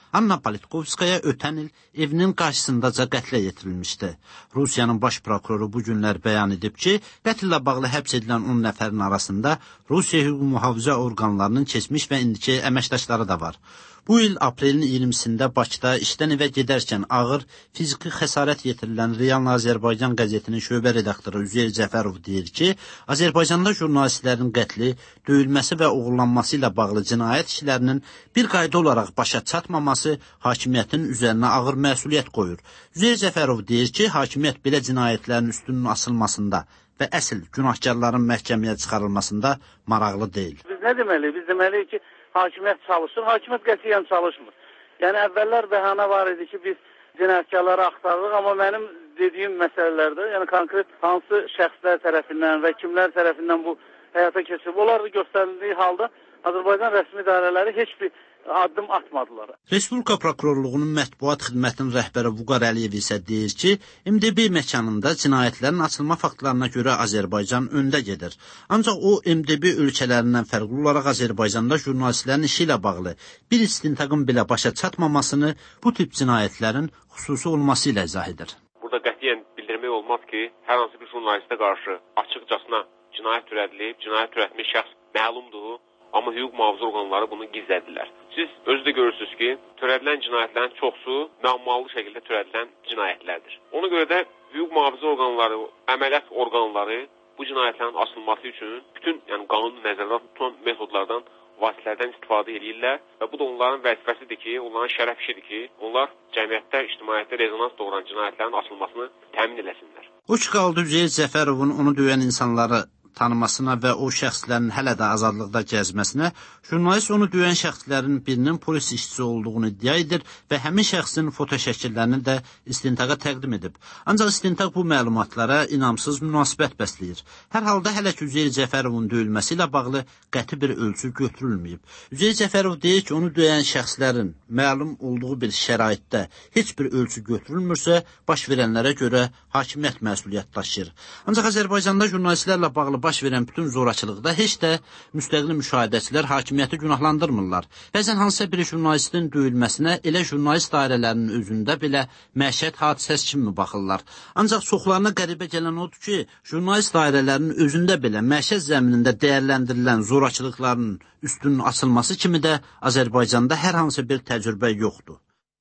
Anna Politkovskaya ötən il evinin qarşısındaca qətlə yetirilmişdi. Rusiyanın baş prokuroru bu günlər bəyan edib ki, qətlə bağlı həbs edilən on nəfərin arasında Rusiya hüquq mühafizə orqanlarının keçmiş və indiki əməkdaşları da var. Bu il aprelin iyirmisində Bakıda işdən evə gedərkən ağır fiziki xəsarət yetirilən Real Azərbaycan qəzetinin şöbə redaktoru Üzeyir Cəfərov deyir ki, Azərbaycanda jurnalistlərin qətli, döyülməsi və oğurlanması ilə bağlı cinayət işlərinin bir qayda olaraq başa çatmaması hakimiyyətin üzərinə ağır məsuliyyət qoyur. Üzeyir Cəfərov deyir ki, hakimiyyət belə cinayətlərin üstünün asılmasında və əsl günahkarların məhkəməyə çıxarılmasında maraqlı deyil. Biz nə deməliyik? Biz deməliyik ki, hakimiyyət çalışır, hakimiyyət qətiyyən çalışmır. Yəni, əvvəllər bəhanə var idi ki, biz cinayətkarları axtarırıq, amma mənim dediyim məsələlərdə, yəni konkret hansı şəxslər tərəfindən və kimlər tərəfindən bu həyata keçirib, onlar da göstərildiyi halda Azərbaycan rəsmi idarələri heç bir addım atmadılar. Respublika Prokurorluğunun mətbuat xidmətinin rəhbəri Vüqar Əliyev isə deyir ki, M D B məkanında cinayətlərin açılma faktlarına görə Azərbaycan öndə gedir. Ancaq o, M D B ölkələrindən fərqli olaraq Azərbaycanda jurnalistlərin işi ilə bağlı bir istintaqın belə başa çatmamasını bu tip cinayətlərin xüsusi olması ilə izah edir. Burada qətiyyən bildirmək olmaz ki, hər hansı bir jurnalistə qarşı açıqcasına cinayət törədilib, cinayət törətmiş şəxs məlumdur. Amma hüquq mühafizə orqanları bunu gizlədilər. Siz özü də görürsünüz ki, törədilən cinayətlərin çoxsu məmmalı şəkildə törədilən cinayətlərdir. Ona görə də hüquq mühafizə orqanları, əməliyyat orqanları bu cinayətlərin açılması üçün bütün yəni qanunu nəzərdə tutan metodlardan, vasitələrdən istifadə edirlər və bu da onların vəzifəsidir ki, onların şərəf işidir ki, onlar cəmiyyətdə, ictimaiyyətdə rezonans doğuran cinayətlərin açılmasını təmin eləsinlər. O ki qaldı Üzeyir Cəfərovun onu döyən insanları tanımasına və o şəxslərin hələ də azadlıqda gəzməsinə, jurnalist onu döyən şəxslərin birinin polis işçisi olduğunu iddia edir və həmin şəxsin foto şəkillərini də istintaqa təqdim edib. Ancaq istintaq bu məlumatlara inamsız münasibət bəsləyir. Hər halda hələ ki Üzeyir Cəfərovun döyülməsi ilə bağlı qəti bir ölçü götürülməyib. Üzeyir Cəfərov deyir ki, onu döyən şəxslərin məlum olduğu bir şəraitdə heç bir ölçü götürülmürsə, baş verənlərə görə hakimiyyət məsuliyyət daşıyır. Ancaq Azərbaycanda jurnalistlərlə bağlı baş verən bütün zorakılıqda heç də müstəqil müşahidəçilər hakimiyyəti günahlandırmırlar. Bəzən hansısa bir jurnalistin döyülməsinə elə jurnalist dairələrinin özündə belə məişət hadisəsi kimi baxırlar. Ancaq çoxlarına qəribə gələn odur ki, jurnalist dairələrinin özündə belə məişət zəminində dəyərləndirilən zorakılıqların üstünün açılması kimi də Azərbaycanda hər hansı bir təcrübə yoxdur.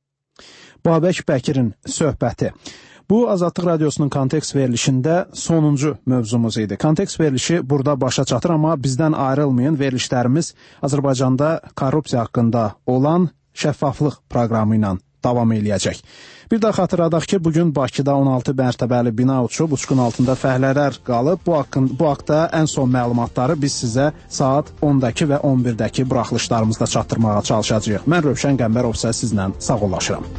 Babək Bəkirin söhbəti. Bu, Azadlıq Radiosunun kontekst verilişində sonuncu mövzumuz idi. Kontekst verilişi burada başa çatır, amma bizdən ayrılmayın. Verilişlərimiz Azərbaycanda korrupsiya haqqında olan şəffaflıq proqramı ilə davam eləyəcək. Bir daha xatırladaq ki, bugün Bakıda on altı mərtəbəli bina uçub, uçqun altında fəhlələr qalıb. Bu, haqqın, bu haqda ən son məlumatları biz sizə saat ondakı və on birdəki buraxılışlarımızda çatdırmağa çalışacağıq. Mən Rövşən Qəmbərov isə sizlə sağollaşıram.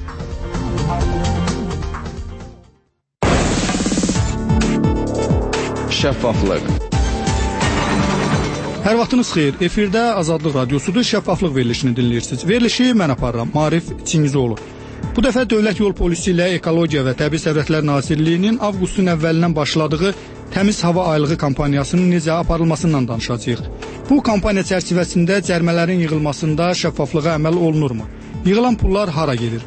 Şəffaflıq. Hər vaxtınız xeyir. Efirdə Azadlıq Radiosudur, şəffaflıq verilişini dinləyirsiniz. Verilişi mən aparıram, Marif Çingizoğlu. Bu dəfə Dövlət Yol Polisi ilə Ekologiya və Təbii Sərvətlər Nazirliyinin avqustun əvvəlindən başladığı Təmiz Hava Aylığı kampaniyasının necə aparılmasından danışacağıq. Bu kampaniya çərçivəsində cərimələrin yığılmasında şəffaflığa əməl olunurmu? Yığılan pullar hara gedir?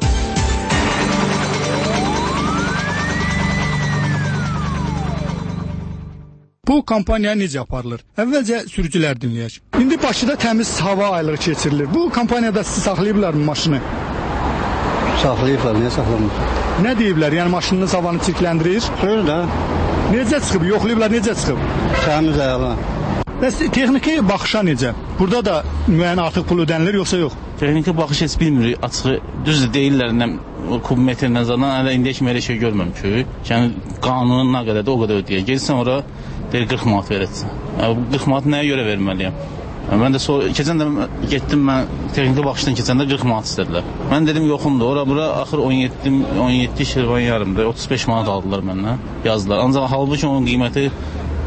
Bu kampaniya necə aparılır? Əvvəlcə sürücülər dinləyək. İndi Bakıda təmiz hava aylığı keçirilir. Bu kampaniyada sizi saxlayıblar mı maşını? Saxlayıblar, niyə saxlamır? Nə deyiblər? Yəni maşınınız havanı çirkləndirir? Öyle də. Necə çıxıb? Yoxlayıblar, necə çıxıb? Təmiz ayağına. Bəs texniki baxışa necə? Burada da müəyyən artıq pul ödənilir, yoxsa yox? Texniki baxış heç bilmirik, açığı düzdür deyirlər, nə kubimetr nəzərdən, hələ indiyə kimi elə şey görməmişik. Yəni qanunun nə qədər də o qədər ödəyə. Gelsən ora deyir qırx manat verəcəksən. Bu qırx manat nəyə görə verməliyəm? Mən də sonra, keçən də getdim, mən texniki baxışdan keçəndə qırx manat istədilər. Mən dedim yoxumdur, ora bura axır on yeddi şirvan yarımdır, otuz beş manat aldılar məndən, yazdılar. Ancaq halbuki onun qiyməti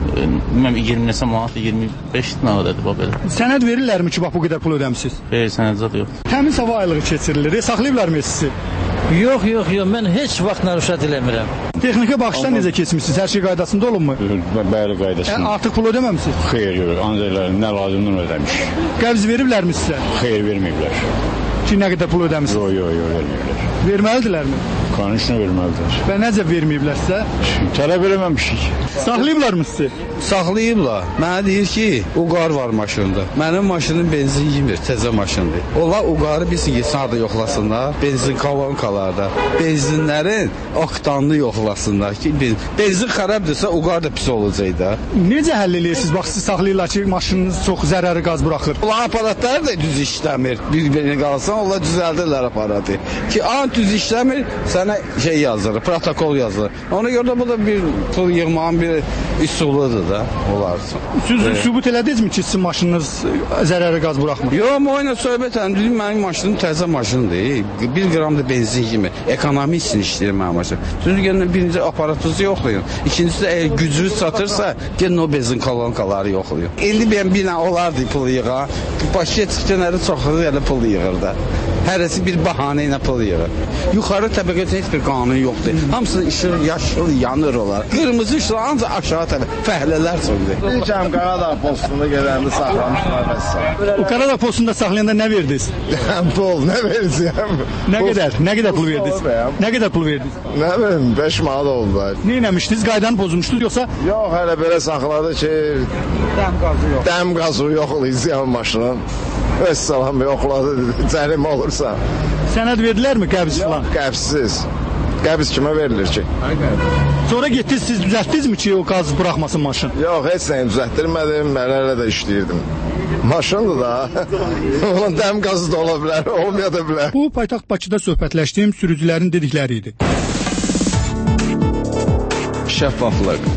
Bilməm iyirmi neçə manat, iyirmi beş nəvədədir bax belə. Sənəd verirlərmi ki, bax bu qədər pul ödəmisiniz? Xeyr, sənəd zad yox. Təmiz hava aylığı keçirilir. Saxlayıblarmı sizi? Yox, yox, yox. Mən heç vaxt naruşat eləmirəm. Texniki baxışdan necə keçmisiniz? Hər şey qaydasında olunmu? Bəli, qaydasında. Yəni artıq pul ödəməmisiniz? Xeyr, yox. Ancaq nə lazımdır ödəmiş. Qəbz veriblərmi sizə? Xeyr, verməyiblər. Ki, nə qədər pul ödəmisiniz? Yox, yox, yox, verməyiblər. Verməlidirlərmi? Qanunla verməlidir. Və necə verməyiblər sizə? Tələb eləməmişik. Saxlayıblarmı sizi? Saxlayıblar. Mənə deyir ki, uqar var maşında. Mənim maşının benzin yemir, təzə maşındır. Onlar uqarı bilsin ki, sağda yoxlasınlar, benzin kolonkalarda. Benzinlərin oktanını yoxlasınlar ki, benzin xarabdırsa uqar da pis olacaq da. Necə həll edirsiniz? Bax, siz saxlayırlar ki, maşınınız çox zərəri qaz buraxır. Ulan aparatlar da düz işləmir. Bir-birini qalsan, onlar düzəldirlər aparatı. Ki, an düz işləmir, sənə şey yazılır, protokol yazılır. Ona görə də bu da bir pul yığmağın bir üsuludur da olarsın. Siz evet. Sübut elədinizmi ki, sizin maşınınız zərəri qaz buraxmır? Yox, o ilə söhbət edim. Dedim, mənim maşınım təzə maşındır. Bir gram da benzin yemir. Ekonomi üçün işləyir mənim maşın. Çünki gəlin birinci aparatınızı yoxlayın. İkincisi əgər gücünüz çatırsa, gəlin o benzin kolonkaları yoxlayın. İndi ben bir nə olardı pul yığa. Başqa çıxanları çoxluğu elə pul yığır da. Hərəsi bir bahanə ilə pul yığır. Yuxarı təbəqədə heç bir qanun yoxdur. Hamısının işıq yaşıl yanır olar. Qırmızı işıq ancaq aşağı təbəqə fəhlələr söndür. Biləcəm Qaradağ postunda gedəndə saxlamışlar vəssalam. O Qaradağ postunda saxlayanda nə verdiniz? Pul, nə verəcəm? Nə qədər? Nə qədər pul verdiniz? Nə qədər pul verdiniz? Nə bilim, beş manat oldu. Nə eləmişdiniz? Qaydanı pozmuşdunuz yoxsa? Yox, hələ belə saxladı ki, dəm qazı yox. Dəm qazı yoxlayacağam maşının. Vəssalam yoxladı, cərimə olursa. Sənəd verdilərmi qəbz falan? Qəbzsiz. Qəbz kimə verilir ki? Sonra getdiniz, siz düzəltdinizmi ki, o qaz buraxmasın maşın? Yox, heç nəyi düzəltdirmədim, mən hələ də işləyirdim. Maşındır da. Onun dəm qazı da ola bilər, olmaya da bilər. Bu, paytaxt Bakıda söhbətləşdiyim sürücülərin dedikləri idi. Şəffaflıq.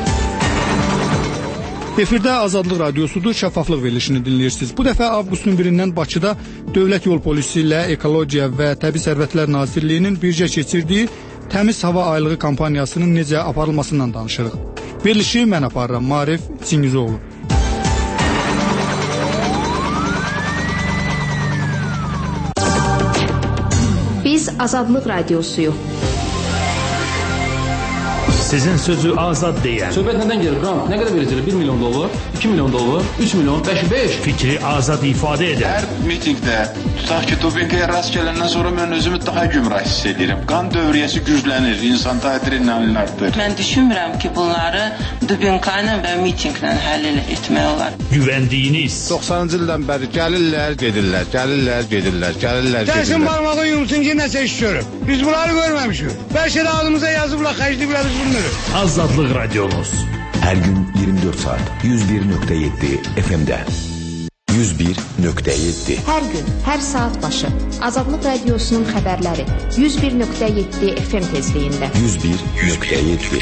Efirdə Azadlıq Radiosudur, şəffaflıq verilişini dinləyirsiniz. Bu dəfə avqustun birindən Bakıda Dövlət Yol Polisi ilə Ekologiya və Təbii Sərvətlər Nazirliyinin birgə keçirdiyi Təmiz Hava Aylığı kampaniyasının necə aparılmasından danışırıq. Verilişi mən aparıram, Marif Çingizoğlu. Biz Azadlıq Radiosuyuq. Sizin sözü azad deyən. Söhbət nədən gelir? Qram, nə qədər verəcəklər? bir milyon dollar, iki milyon dollar, üç milyon, beş, beş. Fikri azad ifadə edən. Hər mitingdə, tutaq ki, dopinqaya rast gələndən sonra mən özümü daha gümrah hiss edirəm. Qan dövriyyəsi güclənir, insanda adrenalin artır. Mən düşünmürəm ki, bunları dopinqayla və mitinqlə həll etmək olar. Güvəndiyiniz. doxsanıncı ildən bəri gəlirlər, gedirlər, gəlirlər, gedirlər, gəlirlər, gedirlər. Gəlsin barmağı yumsun ki, nəsə iş görüb. Biz bunları görməmişik. Bəlkə də adımıza yazıblar, xərcliyiblər, biz bilmirik. Azadlıq Radionuz. Her gün yirmi dört saat yüz bir nokta yedi F M'de. yüz bir nokta yedi. Hər gün, hər saat başı Azadlıq Radiosunun xəbərləri yüz bir nokta yedi F M tezliyində. yüz bir nokta yedi.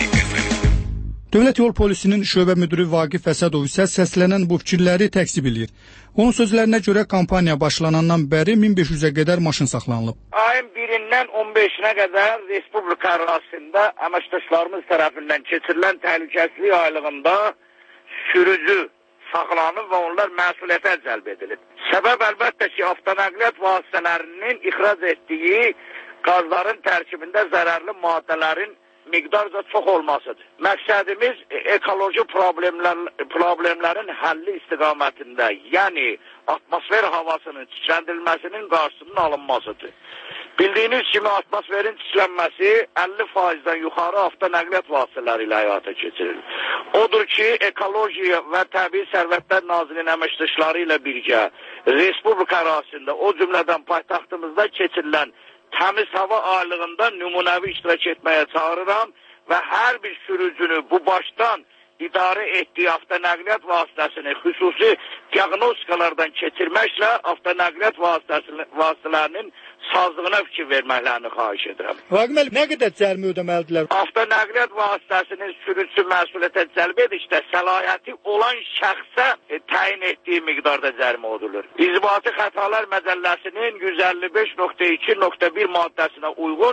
Dövlət Yol Polisinin şöbə müdürü Vaqif Əsədov isə səslənən bu fikirləri təkzib edir. Onun sözlərinə görə kampaniya başlanandan bəri min beş yüzə qədər maşın saxlanılıb. Ayın birindən on beşinə qədər Respublika ərazisində əməkdaşlarımız tərəfindən keçirilən təhlükəsizlik aylığında sürücü saxlanıb və onlar məsuliyyətə cəlb edilib. Səbəb əlbəttə ki, avtonəqliyyat vasitələrinin ixrac etdiyi qazların tərkibində zərərli maddələrin miqdarca çox olmasıdır. Məqsədimiz ekoloji problemlər, problemlərin həlli istiqamətində, yəni atmosfer havasının çiçləndirilməsinin qarşısının alınmasıdır. Bildiyiniz kimi atmosferin çiçlənməsi əlli faizdən yuxarı avtonəqliyyat vasitələri ilə həyata keçirilir. Odur ki, Ekologiya və Təbii Sərvətlər Nazirliyinin əməkdaşları ilə birgə Respublika ərazisində, o cümlədən paytaxtımızda keçirilən təmiz hava aylığında nümunəvi iştirak etməyə çağırıram və hər bir sürücünü bu başdan idarə etdiyi avtonəqliyyat vasitəsini xüsusi diaqnostikalardan keçirməklə avtonəqliyyat vasitələrinin sazlığına fikir verməklərini xahiş edirəm. Vaqif, nə qədər cərimə ödəməlidirlər? Avtonəqliyyat vasitəsinin sürücü məsuliyyətə cəlb edişdə səlahiyyəti olan şəxsə e, təyin etdiyi miqdarda cərimə ödülür. İnzibati Xətalar Məcəlləsinin yüz əlli beş nöqtə iki nöqtə bir maddəsinə uyğun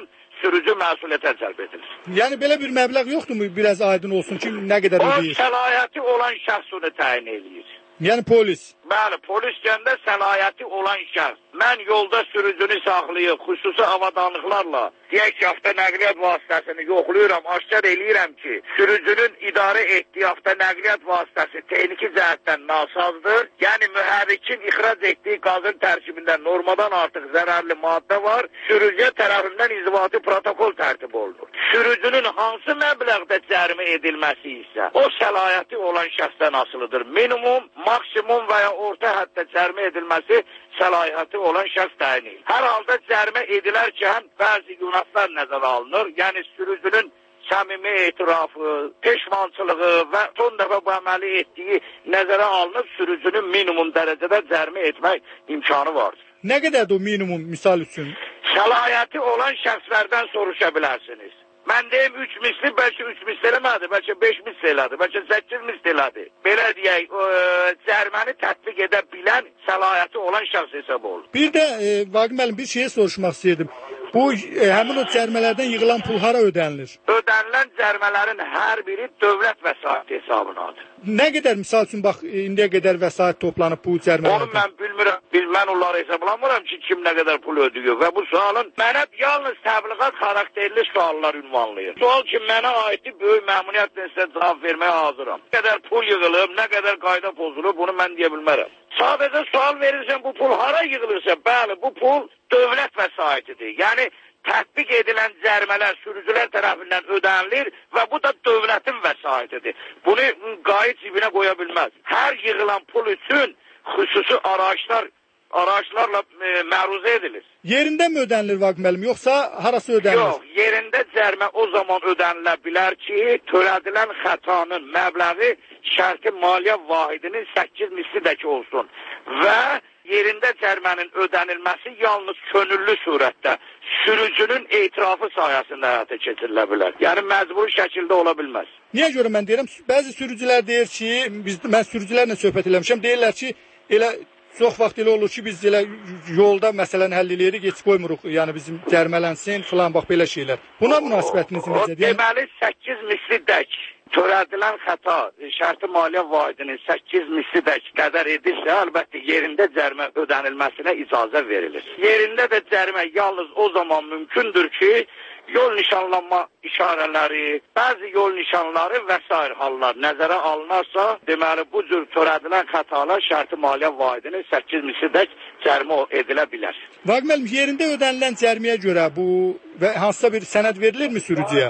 sürücü məsuliyyətə cəlb edilir. Yəni belə bir məbləğ yoxdurmu? Biraz aydın olsun ki, nə qədər ödəyir? O səlahiyyəti olan şəxs onu təyin edir. Yəni polis. Bəli, polis gəndə səlahiyyəti olan şəxs. Mən yolda sürücünü saxlayıb, xüsusi avadanlıqlarla deyək ki, avtonəqliyyat vasitəsini yoxlayıram, aşkar eləyirəm ki, sürücünün idarə etdiyi avtonəqliyyat vasitəsi texniki cəhətdən nasazdır. Yəni mühərrikin ixrac etdiyi qazın tərkibində normadan artıq zərərli maddə var. Sürücüyə tərəfindən inzibati protokol tərtib olunur. Sürücünün hansı məbləğdə cərimə edilməsi isə o səlahiyyəti olan şəxsdən asılıdır. Minimum, maksimum və ya orta həddə cərimə edilməsi səlahiyyəti olan şəxs təyin edilir. Hər halda cərimə edilərkən bəzi yunaslar nəzərə alınır. Yəni sürücünün səmimi etirafı, peşmançılığı və son dəfə bu əməli etdiyi nəzərə alınıb sürücünün minimum dərəcədə cərimə etmək imkanı vardır. Nə qədərdir o minimum misal üçün? Səlahiyyəti olan şəxslərdən soruşa bilərsiniz. Mən deyim üç misli, bəlkə üç misli eləmədi, bəlkə beş misli elədi, bəlkə səkkiz misli elədi. Belə deyək, e, cəriməni tətbiq edə bilən səlahiyyəti olan şəxs hesab olur. Bir də e, Vaqif müəllim bir şeyə soruşmaq istəyirdim. Bu e, həmin o cərimələrdən yığılan pul hara ödənilir? Ödənilən cərimələrin hər biri dövlət vəsaiti hesabınadır. Nə qədər misal üçün bax indiyə qədər vəsait toplanıb bu cərimələrdən? Onu mən bilmirəm. Bil, mən onları hesablamıram ki, kim nə qədər pul ödüyor və bu sualın mənə yalnız təbliğat xarakterli suallar ünvanlayır. Sual ki, mənə aiddir, böyük məmnuniyyətlə sizə cavab verməyə hazıram. Nə qədər pul yığılıb, nə qədər qayda pozulub, bunu mən deyə bilmərəm. Sadəcə sual verirsən, bu pul hara yığılırsa, bəli, bu pul dövlət vəsaitidir. Yəni, tətbiq edilən cərimələr sürücülər tərəfindən ödənilir və bu da dövlətin vəsaitidir. Bunu qayıt cibinə qoya bilməz. Hər yığılan pul üçün xüsusi araçlar, araçlarla e, məruzə edilir. Yerində mi ödənilir Vaqif müəllim, yoxsa harası ödənilir? Yox, yerində cərimə o zaman ödənilə bilər ki, törədilən xətanın məbləği şərti maliyyə vahidinin səkkiz mislidəki olsun və yerində cərimənin ödənilməsi yalnız könüllü surətdə sürücünün etirafı sayəsində həyata keçirilə bilər. Yəni məcburi şəkildə ola bilməz. Niyə görə mən deyirəm? Bəzi sürücülər deyir ki, biz, mən sürücülərlə söhbət eləmişəm, deyirlər ki, elə çox vaxt elə olur ki, biz elə yolda məsələni həll eləyirik, heç qoymuruq, yəni bizim cərimələnsin filan, bax belə şeylər. Buna münasibətiniz necədir? O deməli səkkiz mislidək törədilən xəta şərti maliyyə vahidinin səkkiz mislidək qədər edirsə, əlbəttə yerində cərimə ödənilməsinə icazə verilir. Yerində də cərimə yalnız o zaman mümkündür ki, yol nişanlanma işarələri, bəzi yol nişanları və s. hallar nəzərə alınarsa, deməli bu cür törədilən xətalar şərti maliyyə vahidinin səkkiz mislidək cərimə edilə bilər. Vaqif müəllim, yerində ödənilən cəriməyə görə bu və hansısa bir sənəd verilirmi sürücüyə?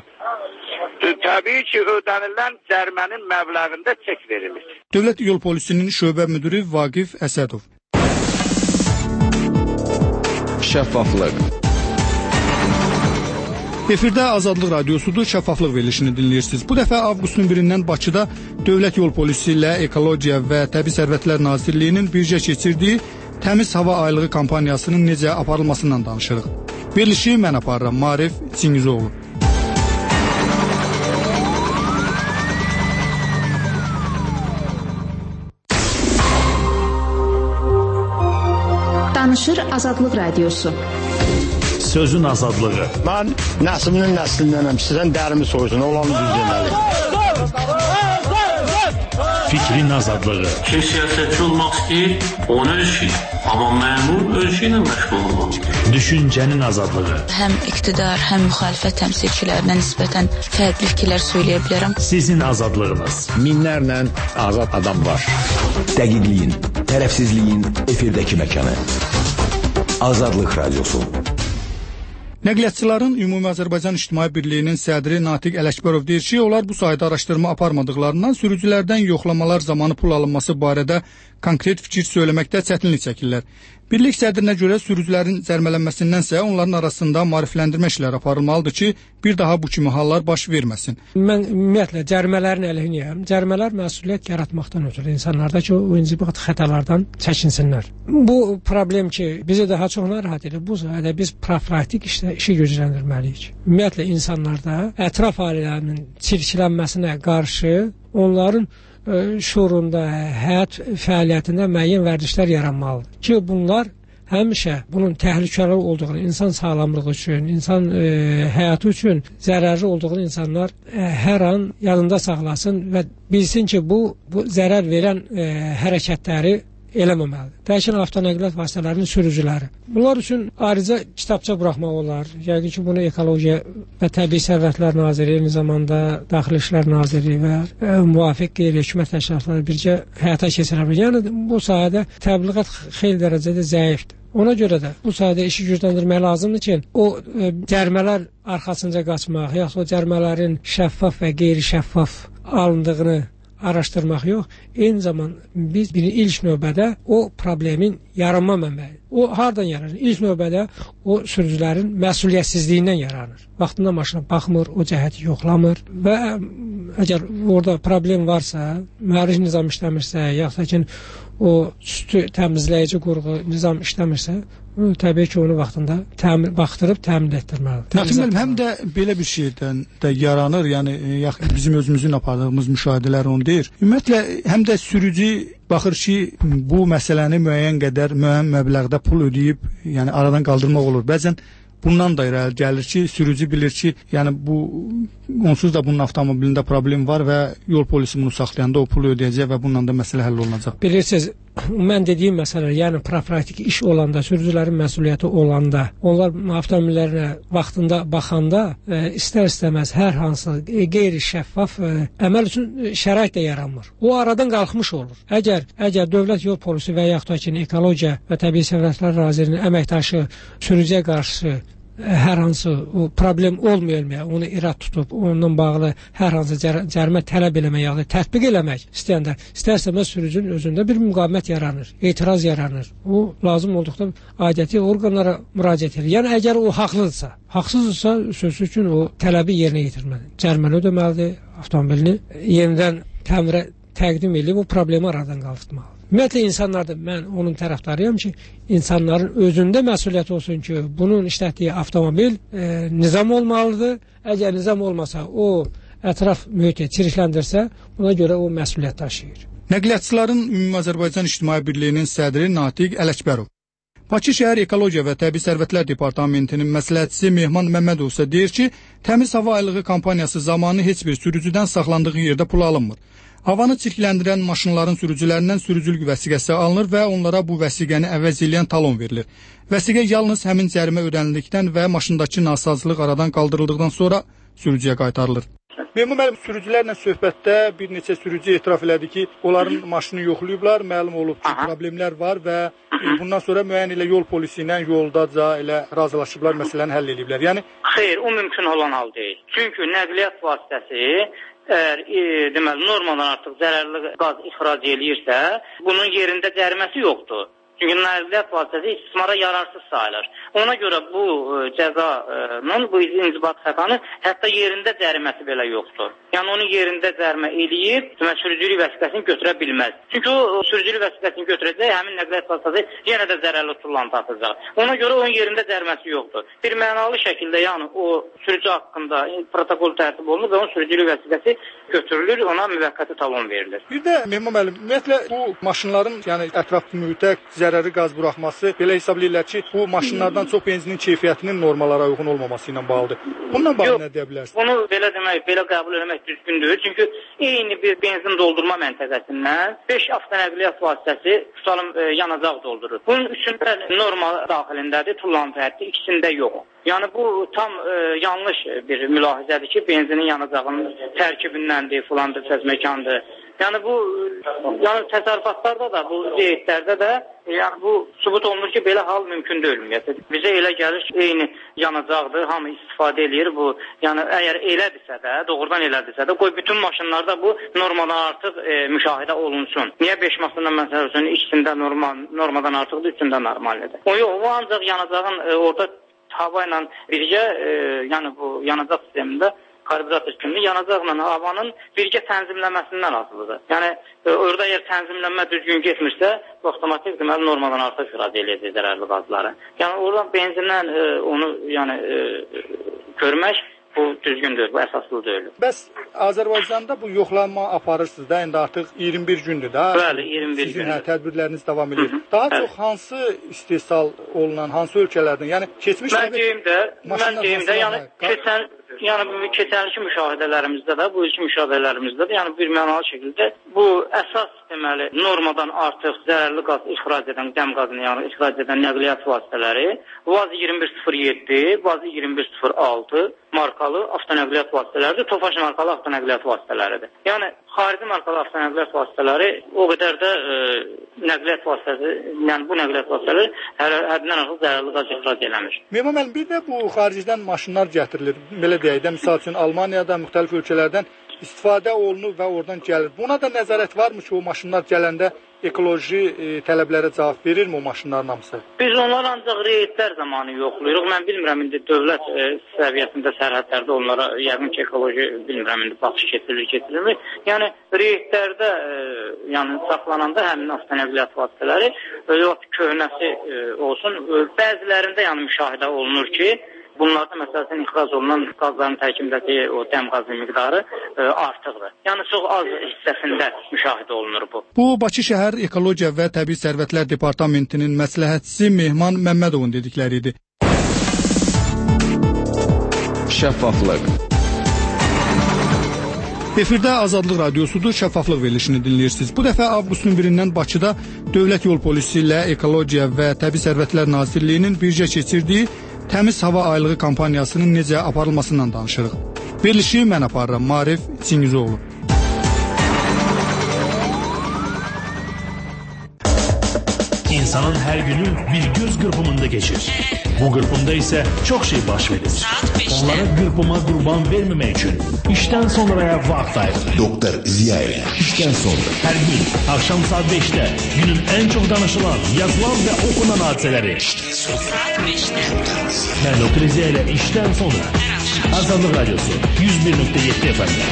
Təbii ki, ödənilən cərimənin məbləğində çek verilir. Dövlət Yol Polisinin şöbə müdiri Vaqif Əsədov. Şəffaflıq. Efirdə Azadlıq Radiosudur, şəffaflıq verilişini dinləyirsiniz. Bu dəfə avqustun birindən Bakıda Dövlət Yol Polisi ilə Ekologiya və Təbii Sərvətlər Nazirliyinin birgə keçirdiyi Təmiz Hava Aylığı kampaniyasının necə aparılmasından danışırıq. Verilişi mən aparıram, Marif Çingizoğlu. Danışır Azadlıq Radiosu. Sözün azadlığı. Mən nəslinin nəslindənəm. Sizdən dərimi soysun, olanı düz deməli. Fikrin azadlığı. Kim siyasətçi olmaq istəyir, onu öz işi. Amma məmur öz işi ilə məşğul olmaq istəyir. Düşüncənin azadlığı. Həm iqtidar, həm müxalifət təmsilçilərinə nisbətən fərqli fikirlər söyləyə bilərəm. Sizin azadlığınız. Minlərlə azad adam var. Dəqiqliyin, tərəfsizliyin efirdəki məkanı. Azadlıq Radiosu. Nəqliyyatçıların Ümumi Azərbaycan İctimai Birliyinin sədri Natiq Ələkbərov deyir ki, onlar bu sayda araşdırma aparmadıqlarından sürücülərdən yoxlamalar zamanı pul alınması barədə konkret fikir söyləməkdə çətinlik çəkirlər. Birlik sədrinə görə sürücülərin cərimələnməsindənsə onların arasında maarifləndirmə işləri aparılmalıdır ki, bir daha bu kimi hallar baş verməsin. Mən ümumiyyətlə cərimələrin əleyhinəyəm. Cərimələr məsuliyyət yaratmaqdan ötürü insanlarda ki, o inzibat xətalardan çəkinsinlər. Bu problem ki, bizi daha çox narahat edir. Bu sayədə biz profilaktik işlə işi gücləndirməliyik. Ümumiyyətlə insanlarda ətraf aləminin çirklənməsinə qarşı onların şuurunda, həyat fəaliyyətində müəyyən vərdişlər yaranmalıdır ki, bunlar həmişə bunun təhlükəli olduğunu, insan sağlamlığı üçün, insan e, həyatı üçün zərərli olduğunu insanlar e, hər an yadında saxlasın və bilsin ki, bu, bu zərər verən e, hərəkətləri eləməməlidir. Dəyişən avtonəqliyyat vasitələrinin sürücüləri. Bunlar üçün ayrıca kitabça buraxmaq olar. Yəqin ki, bunu Ekologiya və Təbii Sərvətlər Naziri, eyni zamanda Daxili İşlər Naziri və ə, müvafiq qeyri-hökumət təşkilatları birgə həyata keçirə bilər. Yəni, bu sahədə təbliğat xeyli dərəcədə zəifdir. Ona görə də bu sahədə işi gücləndirmək lazımdır ki, o ə, cərimələr arxasınca qaçmaq, yaxud o cərimələrin şəffaf və qeyri-şəffaf alındığını araşdırmaq yox, eyni zaman biz bir ilk növbədə o problemin yaranma mənbəyi. O hardan yaranır? İlk növbədə o sürücülərin məsuliyyətsizliyindən yaranır. Vaxtında maşına baxmır, o cəhəti yoxlamır və əgər orada problem varsa, mühərrik nizam işləmirsə, yaxud da ki, o sütü təmizləyici qurğu nizam işləmirsə, təbii ki, onu vaxtında təmin, baxdırıb təmin etdirməlidir. Nətim həm də belə bir şeydən də yaranır, yəni bizim özümüzün apardığımız müşahidələr onu deyir. Ümumiyyətlə, həm də sürücü baxır ki, bu məsələni müəyyən qədər, müəyyən məbləğdə pul ödəyib, yəni aradan qaldırmaq olur. Bəzən bundan da irəli gəlir ki, sürücü bilir ki, yəni bu onsuz da bunun avtomobilində problem var və yol polisi bunu saxlayanda o pulu ödəyəcək və bununla da məsələ həll olunacaq. Bilirsiniz, mən dediyim məsələ, yəni profilaktik iş olanda, sürücülərin məsuliyyəti olanda, onlar avtomobillərinə vaxtında baxanda e, istər-istəməz hər hansı e, qeyri-şəffaf e, əməl üçün şərait də yaranmır. O aradan qalxmış olur. Əgər əgər dövlət yol polisi və yaxud da ki, Ekologiya və Təbii Sərvətlər Nazirinin əməkdaşı sürücüyə qarşı hər hansı o problem olmayılmaya, onu irad tutub, onunla bağlı hər hansı cər cərimə tələb eləmək, yaxud tətbiq eləmək istəyəndə, istər-istəməz sürücünün özündə bir müqavimət yaranır, etiraz yaranır. O, lazım olduqda aidiyyəti orqanlara müraciət edir. Yəni, əgər o haqlıdırsa, haqsızdırsa, sözsüz üçün o tələbi yerinə yetirməlidir. Cəriməni ödəməlidir, avtomobilini yenidən təmirə təqdim edib, o problemi aradan qaldırmalıdır. Ümumiyyətlə, insanlarda, mən onun tərəfdarıyam ki, insanların özündə məsuliyyət olsun ki, bunun işlətdiyi avtomobil e, nizam olmalıdır. Əgər nizam olmasa, o ətraf mühiti çirkləndirsə, buna görə o məsuliyyət daşıyır. Nəqliyyatçıların Ümumi Azərbaycan İctimai Birliyinin sədri Natiq Ələkbərov. Bakı Şəhər Ekologiya və Təbii Sərvətlər Departamentinin məsləhətçisi Mehman Məmmədov isə deyir ki, təmiz hava aylığı kampaniyası zamanı heç bir sürücüdən saxlandığı yerdə pul alınmır. Havanı çirkləndirən maşınların sürücülərindən sürücülük vəsiqəsi alınır və onlara bu vəsiqəni əvəz edən talon verilir. Vəsiqə yalnız həmin cərimə ödənildikdən və maşındakı nasazlıq aradan qaldırıldıqdan sonra sürücüyə qaytarılır. Mehman müəllim, sürücülərlə söhbətdə bir neçə sürücü etiraf elədi ki, onların maşını yoxlayıblar, məlum olub ki, Aha. problemlər var və bundan sonra müəyyən ilə yol polisi ilə yoldaca elə razılaşıblar, məsələni həll ediblər. Yəni xeyr, o mümkün olan hal deyil. Çünki nəqliyyat vasitəsi əgər e, deməli normadan artıq zərərli qaz ixrac eləyirsə, bunun yerində cəriməsi yoxdur. Çünki nəqliyyat vasitəsi istismara yararsız sayılır. Ona görə bu e, cəzanın, bu inzibat xətanı hətta yerində cəriməsi belə yoxdur. Yəni onun yerində cərimə eləyib, deməli sürücülük vəsiqəsini götürə bilməz. Çünki o sürücülük vəsiqəsini götürəcək, həmin nəqliyyat vasitəsi yenə də zərərli tullantı atacaq. Ona görə onun yerində cəriməsi yoxdur. Bir mənalı şəkildə, yəni o sürücü haqqında protokol tərtib olunur və onun sürücülük vəsiqəsi götürülür, ona müvəqqəti talon verilir. Bir də Mehman müəllim, ümumiyyətlə bu maşınların, yəni ətraf mühitə zərərli qaz buraxması belə hesablayırlar ki, bu maşınlardan çox benzinin keyfiyyətinin normalara uyğun olmaması ilə bağlıdır. Bununla bağlı nə deyə bilərsiniz? Bunu belə demək, belə qəbul etmək düzgündür. Çünki eyni bir benzin doldurma məntəqəsindən beş avtonəqliyyat vasitəsi tutalım e, yanacaq doldurur. Bunun üçündə norma daxilindədir, tullantı həddi, ikisində yox. Yəni bu tam e, yanlış bir mülahizədir ki, benzinin yanacağının tərkibindəndir, filandır, səzməkandır. Yəni bu yəni təsərrüfatlarda da, bu zeytlərdə də yəni bu sübut olunur ki, belə hal mümkün deyil ümumiyyətlə. Bizə elə gəlir ki, eyni yanacaqdır, hamı istifadə eləyir bu. Yəni əgər elədirsə də, doğrudan elədirsə də, qoy bütün maşınlarda bu normadan artıq e, müşahidə olunsun. Niyə beş maşından məsələn ikisində normal, normadan artıqdır, üçündə normaldır. O yox, o ancaq yanacağın e, orada hava ilə birgə, e, yəni bu yanacaq sistemində karbürator kimi yanacaqla havanın birgə tənzimləməsindən asılıdır. Yəni e, orada əgər tənzimlənmə düzgün getmirsə, bu avtomatik deməli normadan artıq ixrac eləyəcək zərərli qazları. Yəni oradan benzindən e, onu yəni e, görmək bu düzgündür, bu əsaslı deyil. Bəs Azərbaycanda bu yoxlanma aparırsınız da, indi artıq iyirmi bir gündür da. Bəli, iyirmi bir Sizin gündür. hə, tədbirləriniz davam edir. Hı -hı. Daha Bəli. çox hansı istehsal olunan, hansı ölkələrdən? Yəni keçmiş Mən deyim də, mən deyim də, yəni keçən yəni bu keçənki müşahidələrimizdə də, bu ilk müşahidələrimizdə də, yəni bir mənalı şəkildə bu əsas deməli normadan artıq zərərli qaz ixrac edən, dəm qazını yəni ixrac edən nəqliyyat vasitələri VAZ iyirmi bir sıfır yeddi, VAZ iyirmi bir sıfır altı markalı avtonəqliyyat vasitələridir, Tofaş markalı avtonəqliyyat vasitələridir. Yəni xarici markalı avtonəqliyyat vasitələri o qədər də e, nəqliyyat vasitəsi, yəni bu nəqliyyat vasitələri həddindən artıq zərərli qaz ixrac eləmir. Mehman müəllim, bir də bu xaricdən maşınlar gətirilir. Belə deyək də, misal üçün Almaniyadan, müxtəlif ölkələrdən istifadə olunur və oradan gəlir. Buna da nəzarət varmı ki, o maşınlar gələndə ekoloji e, tələblərə cavab verirmi o maşınların hamısı? Biz onları ancaq reydlər zamanı yoxlayırıq. Mən bilmirəm, indi dövlət e, səviyyəsində sərhədlərdə onlara yəqin ki, ekoloji bilmirəm, indi baxış keçirilir, keçirilmir. Yəni, reydlərdə e, yəni, saxlananda həmin avtonəqliyyat vasitələri köhnəsi e, olsun. Bəzilərində yəni müşahidə olunur ki, bunlarda məsələn ixrac olunan qazların tərkibindəki o dəm qazı miqdarı e, artıqdır. Yəni çox az hissəsində müşahidə olunur bu. Bu Bakı şəhər Ekologiya və Təbii Sərvətlər Departamentinin məsləhətçisi Mehman Məmmədovun dedikləri idi. Şəffaflıq. Efirdə Azadlıq Radiosudur, şəffaflıq verilişini dinləyirsiniz. Bu dəfə avqustun birindən Bakıda Dövlət Yol Polisi ilə Ekologiya və Təbii Sərvətlər Nazirliyinin birgə keçirdiyi Təmiz Hava Aylığı kampaniyasının necə aparılmasından danışırıq. Verilişi mən aparıram, Marif Çingizoğlu. İnsanın hər günü bir göz qırpımında geçir. Bu qırpımda isə çox şey baş verir. Onları qırpıma qurban verməmək üçün işdən sonraya vaxt ayırır. Doktor Ziyaev, işdən sonra. Hər gün axşam saat beşdə günün ən çox danışılan, yazılan və okunan hadisələri. Saat beşdə. Mən Doktor Ziyaev ilə işdən sonra. Azadlıq Radiosu yüz bir nöqtə yeddi F M-də.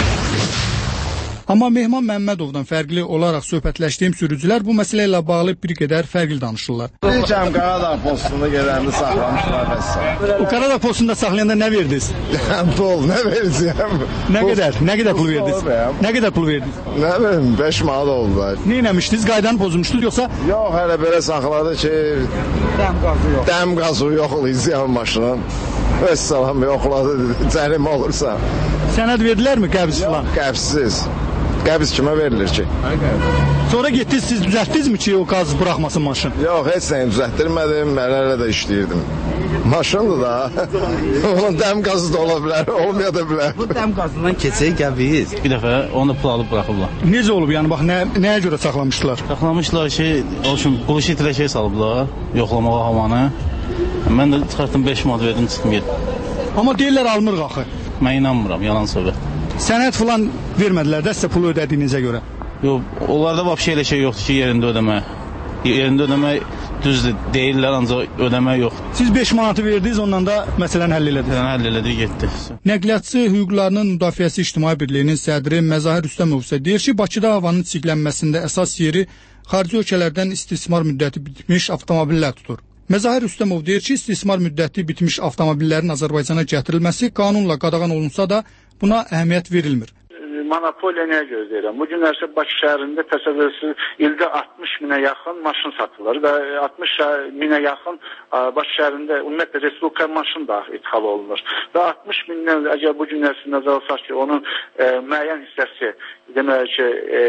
Amma Mehman Məmmədovdan fərqli olaraq söhbətləşdiyim sürücülər bu məsələ ilə bağlı bir qədər fərqli danışırlar. Deyəcəm, Qaradağ postunda gedəndə saxlamışlar vəssalam. O Qaradağ postunda saxlayanda nə verdiniz? Pul, nə verəcəyəm? Nə qədər? Nə qədər pul verdiniz? Nə qədər pul verdiniz? Nə bilim, beş manat oldu. Nə eləmişdiniz? Qaydanı pozmuşdunuz yoxsa? Yox, hələ belə saxladı ki, dəm qazı yox. Dəm qazı yoxlayacağım maşının. Vəssalam, yoxladı, cərimə olursa. Sənəd verdilərmi qəbz falan? Yox, qəbzsiz. Qəbz kimə verilir ki? Sonra getdiniz, siz düzəltdinizmi ki, o qaz buraxmasın maşın? Yox, heç nəyi düzəltdirmədim, mənlərlə də işləyirdim. Maşındır da, onun dəm qazı da ola bilər, olmaya da bilər. Bu dəm qazından keçək qəbiz. Bir dəfə onu pul alıb buraxıblar. Necə olub, yəni bax, nə, nəyə görə saxlamışdılar? Saxlamışlar ki, o üçün quluşitrə şey salıblar, yoxlamağa havanı. Mən də çıxartdım beş manat verdim, çıxdım getdim. Amma deyirlər almırıq axı. Mən inanmıram, yalan söhbət. Sənəd falan vermədilər də sizə pulu ödədiyinizə görə. Yox, onlarda vəbşə elə şey yoxdur ki, yerində ödəmək. Yerində ödəmək düzdür, deyirlər, ancaq ödəmək yoxdur. Siz beş manatı verdiniz, ondan da məsələni həll elədiniz. Məsələni həll elədik, getdi. Nəqliyyatçı Hüquqlarının Müdafiəsi İctimai Birliyinin sədri Məzahir Rüstəmov isə deyir ki, Bakıda havanın çirklənməsində əsas yeri xarici ölkələrdən istismar müddəti bitmiş avtomobillər tutur. Məzahir Rüstəmov deyir ki, istismar müddəti bitmiş avtomobillərin Azərbaycana gətirilməsi qanunla qadağan olunsa da buna əhəmiyyət verilmir. Monopoliya nəyə gözləyirəm? Bu günlərsə Bakı şəhərində təsəvvürürsüz ildə altmış minə yaxın maşın satılır və altmış minə yaxın Bakı şəhərində ümumiyyətlə Respublika maşın da ithal olunur. Və altmış mindən əgər bu günlərsə nəzərə alsaq ki, onun e, müəyyən hissəsi demək ki,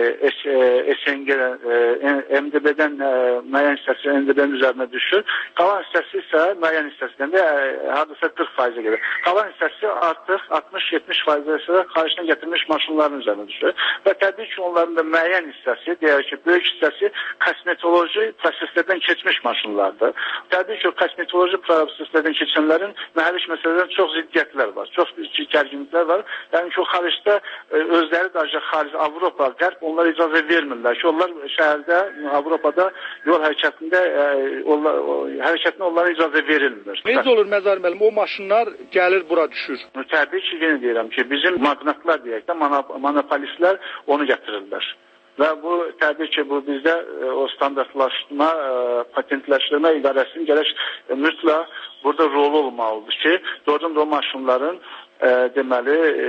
S N G-dən, M D B-dən müəyyən hissəsi M D B-nin üzərinə düşür. Qalan hissəsi isə müəyyən hissəsindən də hardasa qırx faizə gedir. Qalan hissəsi artıq altmış yetmiş faizə isə xaricdən gətirilmiş maşınların üzərinə düşür. Və təbii ki, onların da müəyyən hissəsi, deyək ki, böyük hissəsi kosmetoloji proseslərdən keçmiş maşınlardır. Təbii ki, o kosmetoloji proseslərdən keçənlərin mühərrik məsələlərində çox ziddiyyətlər var, çox gərginliklər var. Yəni ki, o xaricdə özləri də xaric Avropa, Qərb onlar icazə vermirlər ki, onlar şəhərdə, Avropada yol hərəkətində e, onlar, hərəkətinə onlara icazə verilmir. Necə olur Məzahir müəllim, o maşınlar gəlir bura düşür? Təbii ki, yenə deyirəm ki, bizim magnatlar deyək də, monopolistlər onu gətirirlər. Və bu təbii ki, bu bizdə e, o standartlaşma, e, patentləşdirmə idarəsinin gərək e, mütləq burada rolu olmalıdır ki, doğrudan da o maşınların e, deməli e,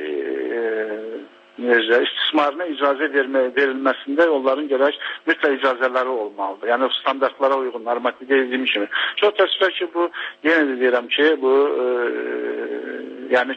e, istismarına icazə vermə, verilməsində onların gərək mütləq icazələri olmalıdır. Yəni standartlara uyğun, normativ dediyim kimi. Çox təəssüf ki, bu yenə də deyirəm ki, bu e, yəni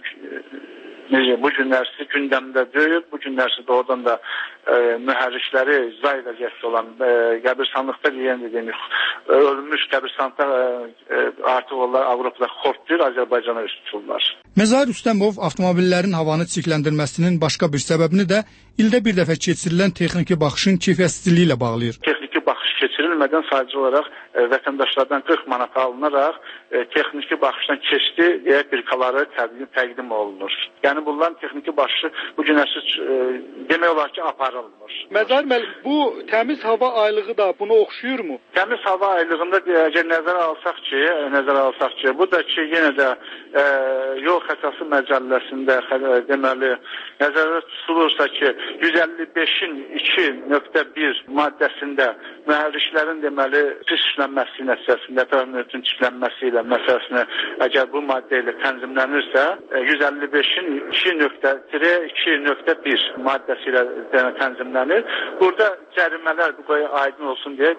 necə bu günlərsi gündəmdə deyil, bu günlərsi doğrudan da e, mühərrikləri icra edəcəkdə olan e, qəbirstanlıqda deyən dediyimiz e, ölmüş qəbirstanlıqda e, artıq onlar Avropada xortdur, Azərbaycana üst tuturlar. Məzahir Rüstəmov avtomobillərin havanı çirkləndirməsinin başqa bir səbəbini də ildə bir dəfə keçirilən texniki baxışın keyfiyyətsizliyi ilə bağlayır. Texniki baxış keçirilmədən sadəcə olaraq e, vətəndaşlardan qırx manat alınaraq e, texniki baxışdan keçdi deyə birkaları təqdim, təqdim olunur. Yəni bunların texniki baxışı bu gün əsas e, demək olar ki, aparılmır. Məzahir müəllim, bu təmiz hava aylığı da buna oxşuyurmu? Təmiz hava aylığında əgər nəzərə alsaq ki, nəzərə alsaq ki, bu da ki, yenə də e, yol xətası məcəlləsində deməli nəzərdə tutulursa ki, yüz əlli beşin iki nöqtə bir maddəsində mühərriklərin deməli pis işlənməsi nəticəsində tərəfinin çirklənməsi ilə məsələsini əgər bu maddə ilə tənzimlənirsə, yüz əlli beşin iki nöqtə iki nöqtə bir maddəsi ilə tənzimlənir. Burada cərimələr bu qoya aydın olsun deyə,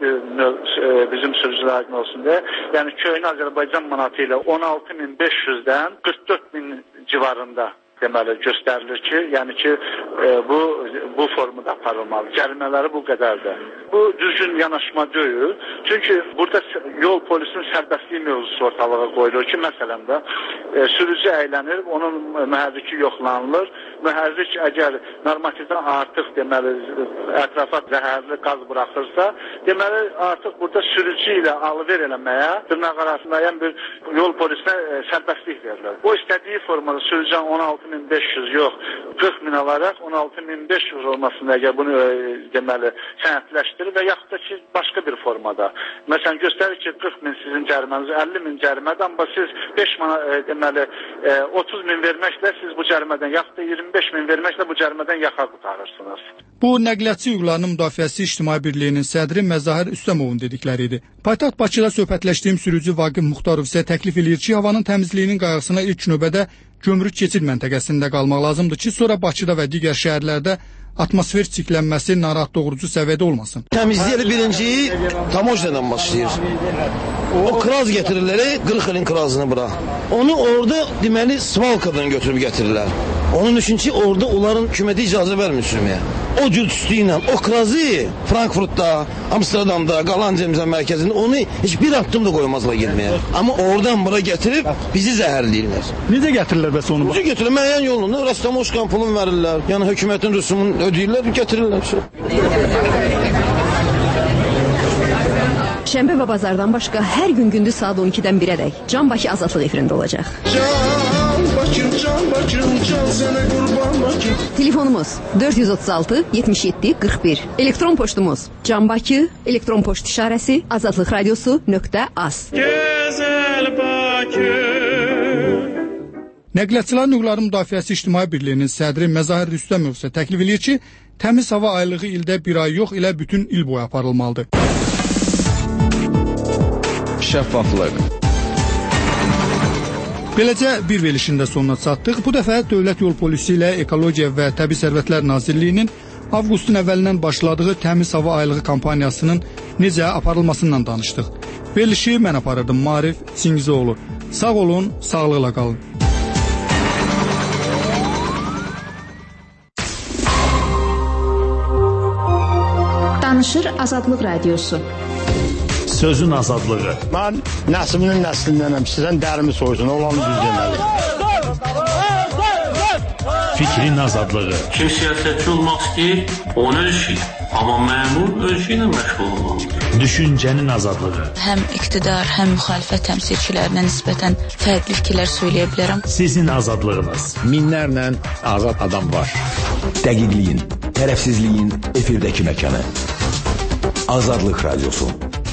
bizim sürücülər aydın olsun deyə, yəni köhnə Azərbaycan manatı ilə on altı min beş yüzdən qırx dörd min civarında deməli göstərilir ki, yəni ki e, bu bu formada aparılmalı. Cərimələri bu qədərdir. Bu düzgün yanaşma deyil. Çünki burada yol polisinin sərbəstliyi mövzusu ortalığa qoyulur ki, məsələn də e, sürücü əylənir, onun mühərriki yoxlanılır. Mühərrik əgər normativdən artıq deməli ətrafa zəhərli qaz buraxırsa, deməli artıq burada sürücü ilə alver eləməyə, dırnaq arası müəyyən bir yol polisinə e, sərbəstlik verilir. O istədiyi formada sürücünün on altı min beş yüz yox, qırx min alaraq on altı min beş yüz olmasında əgər bunu e, deməli sənədləşdirir və yaxud da ki, başqa bir formada. Məsələn, göstərir ki, qırx min sizin cəriməniz, əlli min cərimədən, amma siz beş mana e, deməli e, otuz min verməklə siz bu cərimədən, yaxud da iyirmi beş min verməklə bu cərimədən yaxa qurtarırsınız. Bu, Nəqliyyatçı Hüquqlarının Müdafiəsi İctimai Birliyinin sədri Məzahir Rüstəmovun dedikləri idi. Paytaxt Bakıda söhbətləşdiyim sürücü Vaqif Muxtarov isə təklif edir ki, havanın təmizliyinin qayğısına ilk növbədə gömrük keçid məntəqəsində qalmaq lazımdır ki, sonra Bakıda və digər şəhərlərdə atmosfer çirklənməsi narahat doğurucu səviyyədə olmasın. Təmizliyi birinci tamojnadan başlayır. O kraz getirirlər, qırx ilin krazını bura. Onu orada deməli svalkadan götürüb gətirirlər. Onun üçün ki, orada onların hökuməti icazə vermir sürməyə. O cür tüstü ilə o krazı Frankfurtda, Amsterdamda, Qalanca mərkəzində onu heç bir addım da qoymazlar girməyə. Amma oradan bura gətirib bizi zəhərləyirlər. Necə gətirirlər bəs onu? Necə gətirirlər? Müəyyən yolunu, rastamoşkan pulunu verirlər. Yəni hökumətin rüsumunu ödəyirlər, gətirirlər. Şənbə və bazardan başqa hər gün gündüz saat on ikidən birədək Can Bakı Azadlıq efirində olacaq. Can Bakım, Can Bakım, can sənə qurban Bakım. Telefonumuz dörd yüz otuz altı yetmiş yeddi qırx bir. Elektron poçtumuz Can Bakı, elektron poçt işarəsi azadlıq radiosu nöqtə az. Gözəl Bakı. Nəqliyyatçıların Hüquqları Müdafiəsi İctimai Birliyinin sədri Məzahir Rüstəmov isə təklif edir ki, təmiz hava aylığı ildə bir ay yox, ilə bütün il boyu aparılmalıdır. Şəffaflıq. Beləcə bir verilişin də sonuna çatdıq. Bu dəfə Dövlət Yol Polisi ilə Ekologiya və Təbii Sərvətlər Nazirliyinin avqustun əvvəlindən başladığı təmiz hava aylığı kampaniyasının necə aparılmasından danışdıq. Verilişi mən aparırdım, Marif Çingizoğlu. Sağ olun, sağlıqla qalın. Danışır Azadlıq Radiosu. Sözün azadlığı. Mən nəslinin nəslindənəm. Sizdən dərimi soysun, olanı düz deməli. Fikrin azadlığı. Kim siyasətçi olmaq istəyir, onu ölçür. Amma məmur ölçü ilə məşğul olmalıdır. Düşüncənin azadlığı. Həm iqtidar, həm müxalifət təmsilçilərinə nisbətən fərqli fikirlər söyləyə bilərəm. Sizin azadlığınız. Minlərlə azad adam var. Dəqiqliyin, tərəfsizliyin efirdəki məkanı. Azadlıq Radiosu.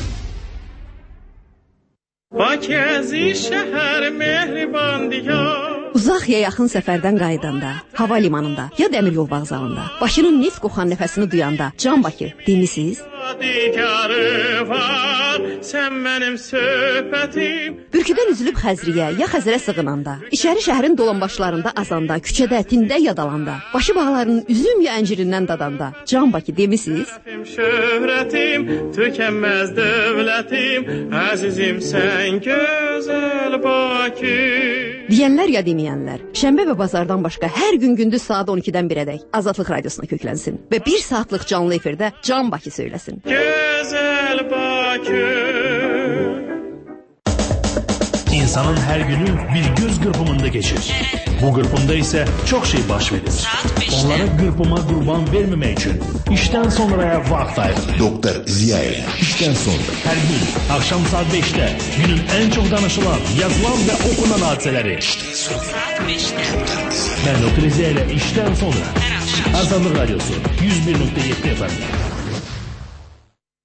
Bakəzi şəhər mehriban diyar. Uzaq ya yaxın səfərdən qayıdanda, hava limanında ya dəmir yol vağzalında, Bakının neft qoxan nəfəsini duyanda, Can Bakı demisiz? Dikarı var, sən mənim söhbətim. Bürküdən üzülüb Xəzriyə ya Xəzərə sığınanda, içəri şəhərin dolanbaşlarında azanda, küçədə, tində yadalanda, başı bağlarının üzüm ya əncirindən dadanda, Can Bakı demisiniz? Şöhrətim, tükənməz dövlətim, əzizim sən gözəl Bakı. Deyənlər ya deməyənlər, şənbə və bazardan başqa hər gün gündüz saat on ikidən birədək Azadlıq Radiosuna köklənsin və bir saatlıq canlı efirdə Can Bakı söyləsin. Gözəl Bakı. İnsanın her günü bir göz kırpımında geçir. Bu kırpımda ise çok şey baş verir. Onlara kırpıma kurban vermemek için işten sonraya vakit ayırır. Doktor Ziyaye işten sonra. Her gün akşam saat beşte günün en çok danışılan, yazılan ve okunan hadiseleri. Saat beşte. Ben Doktor Ziyaye ile işten sonra. Azadlıq Radyosu yüz bir nokta yedi F M.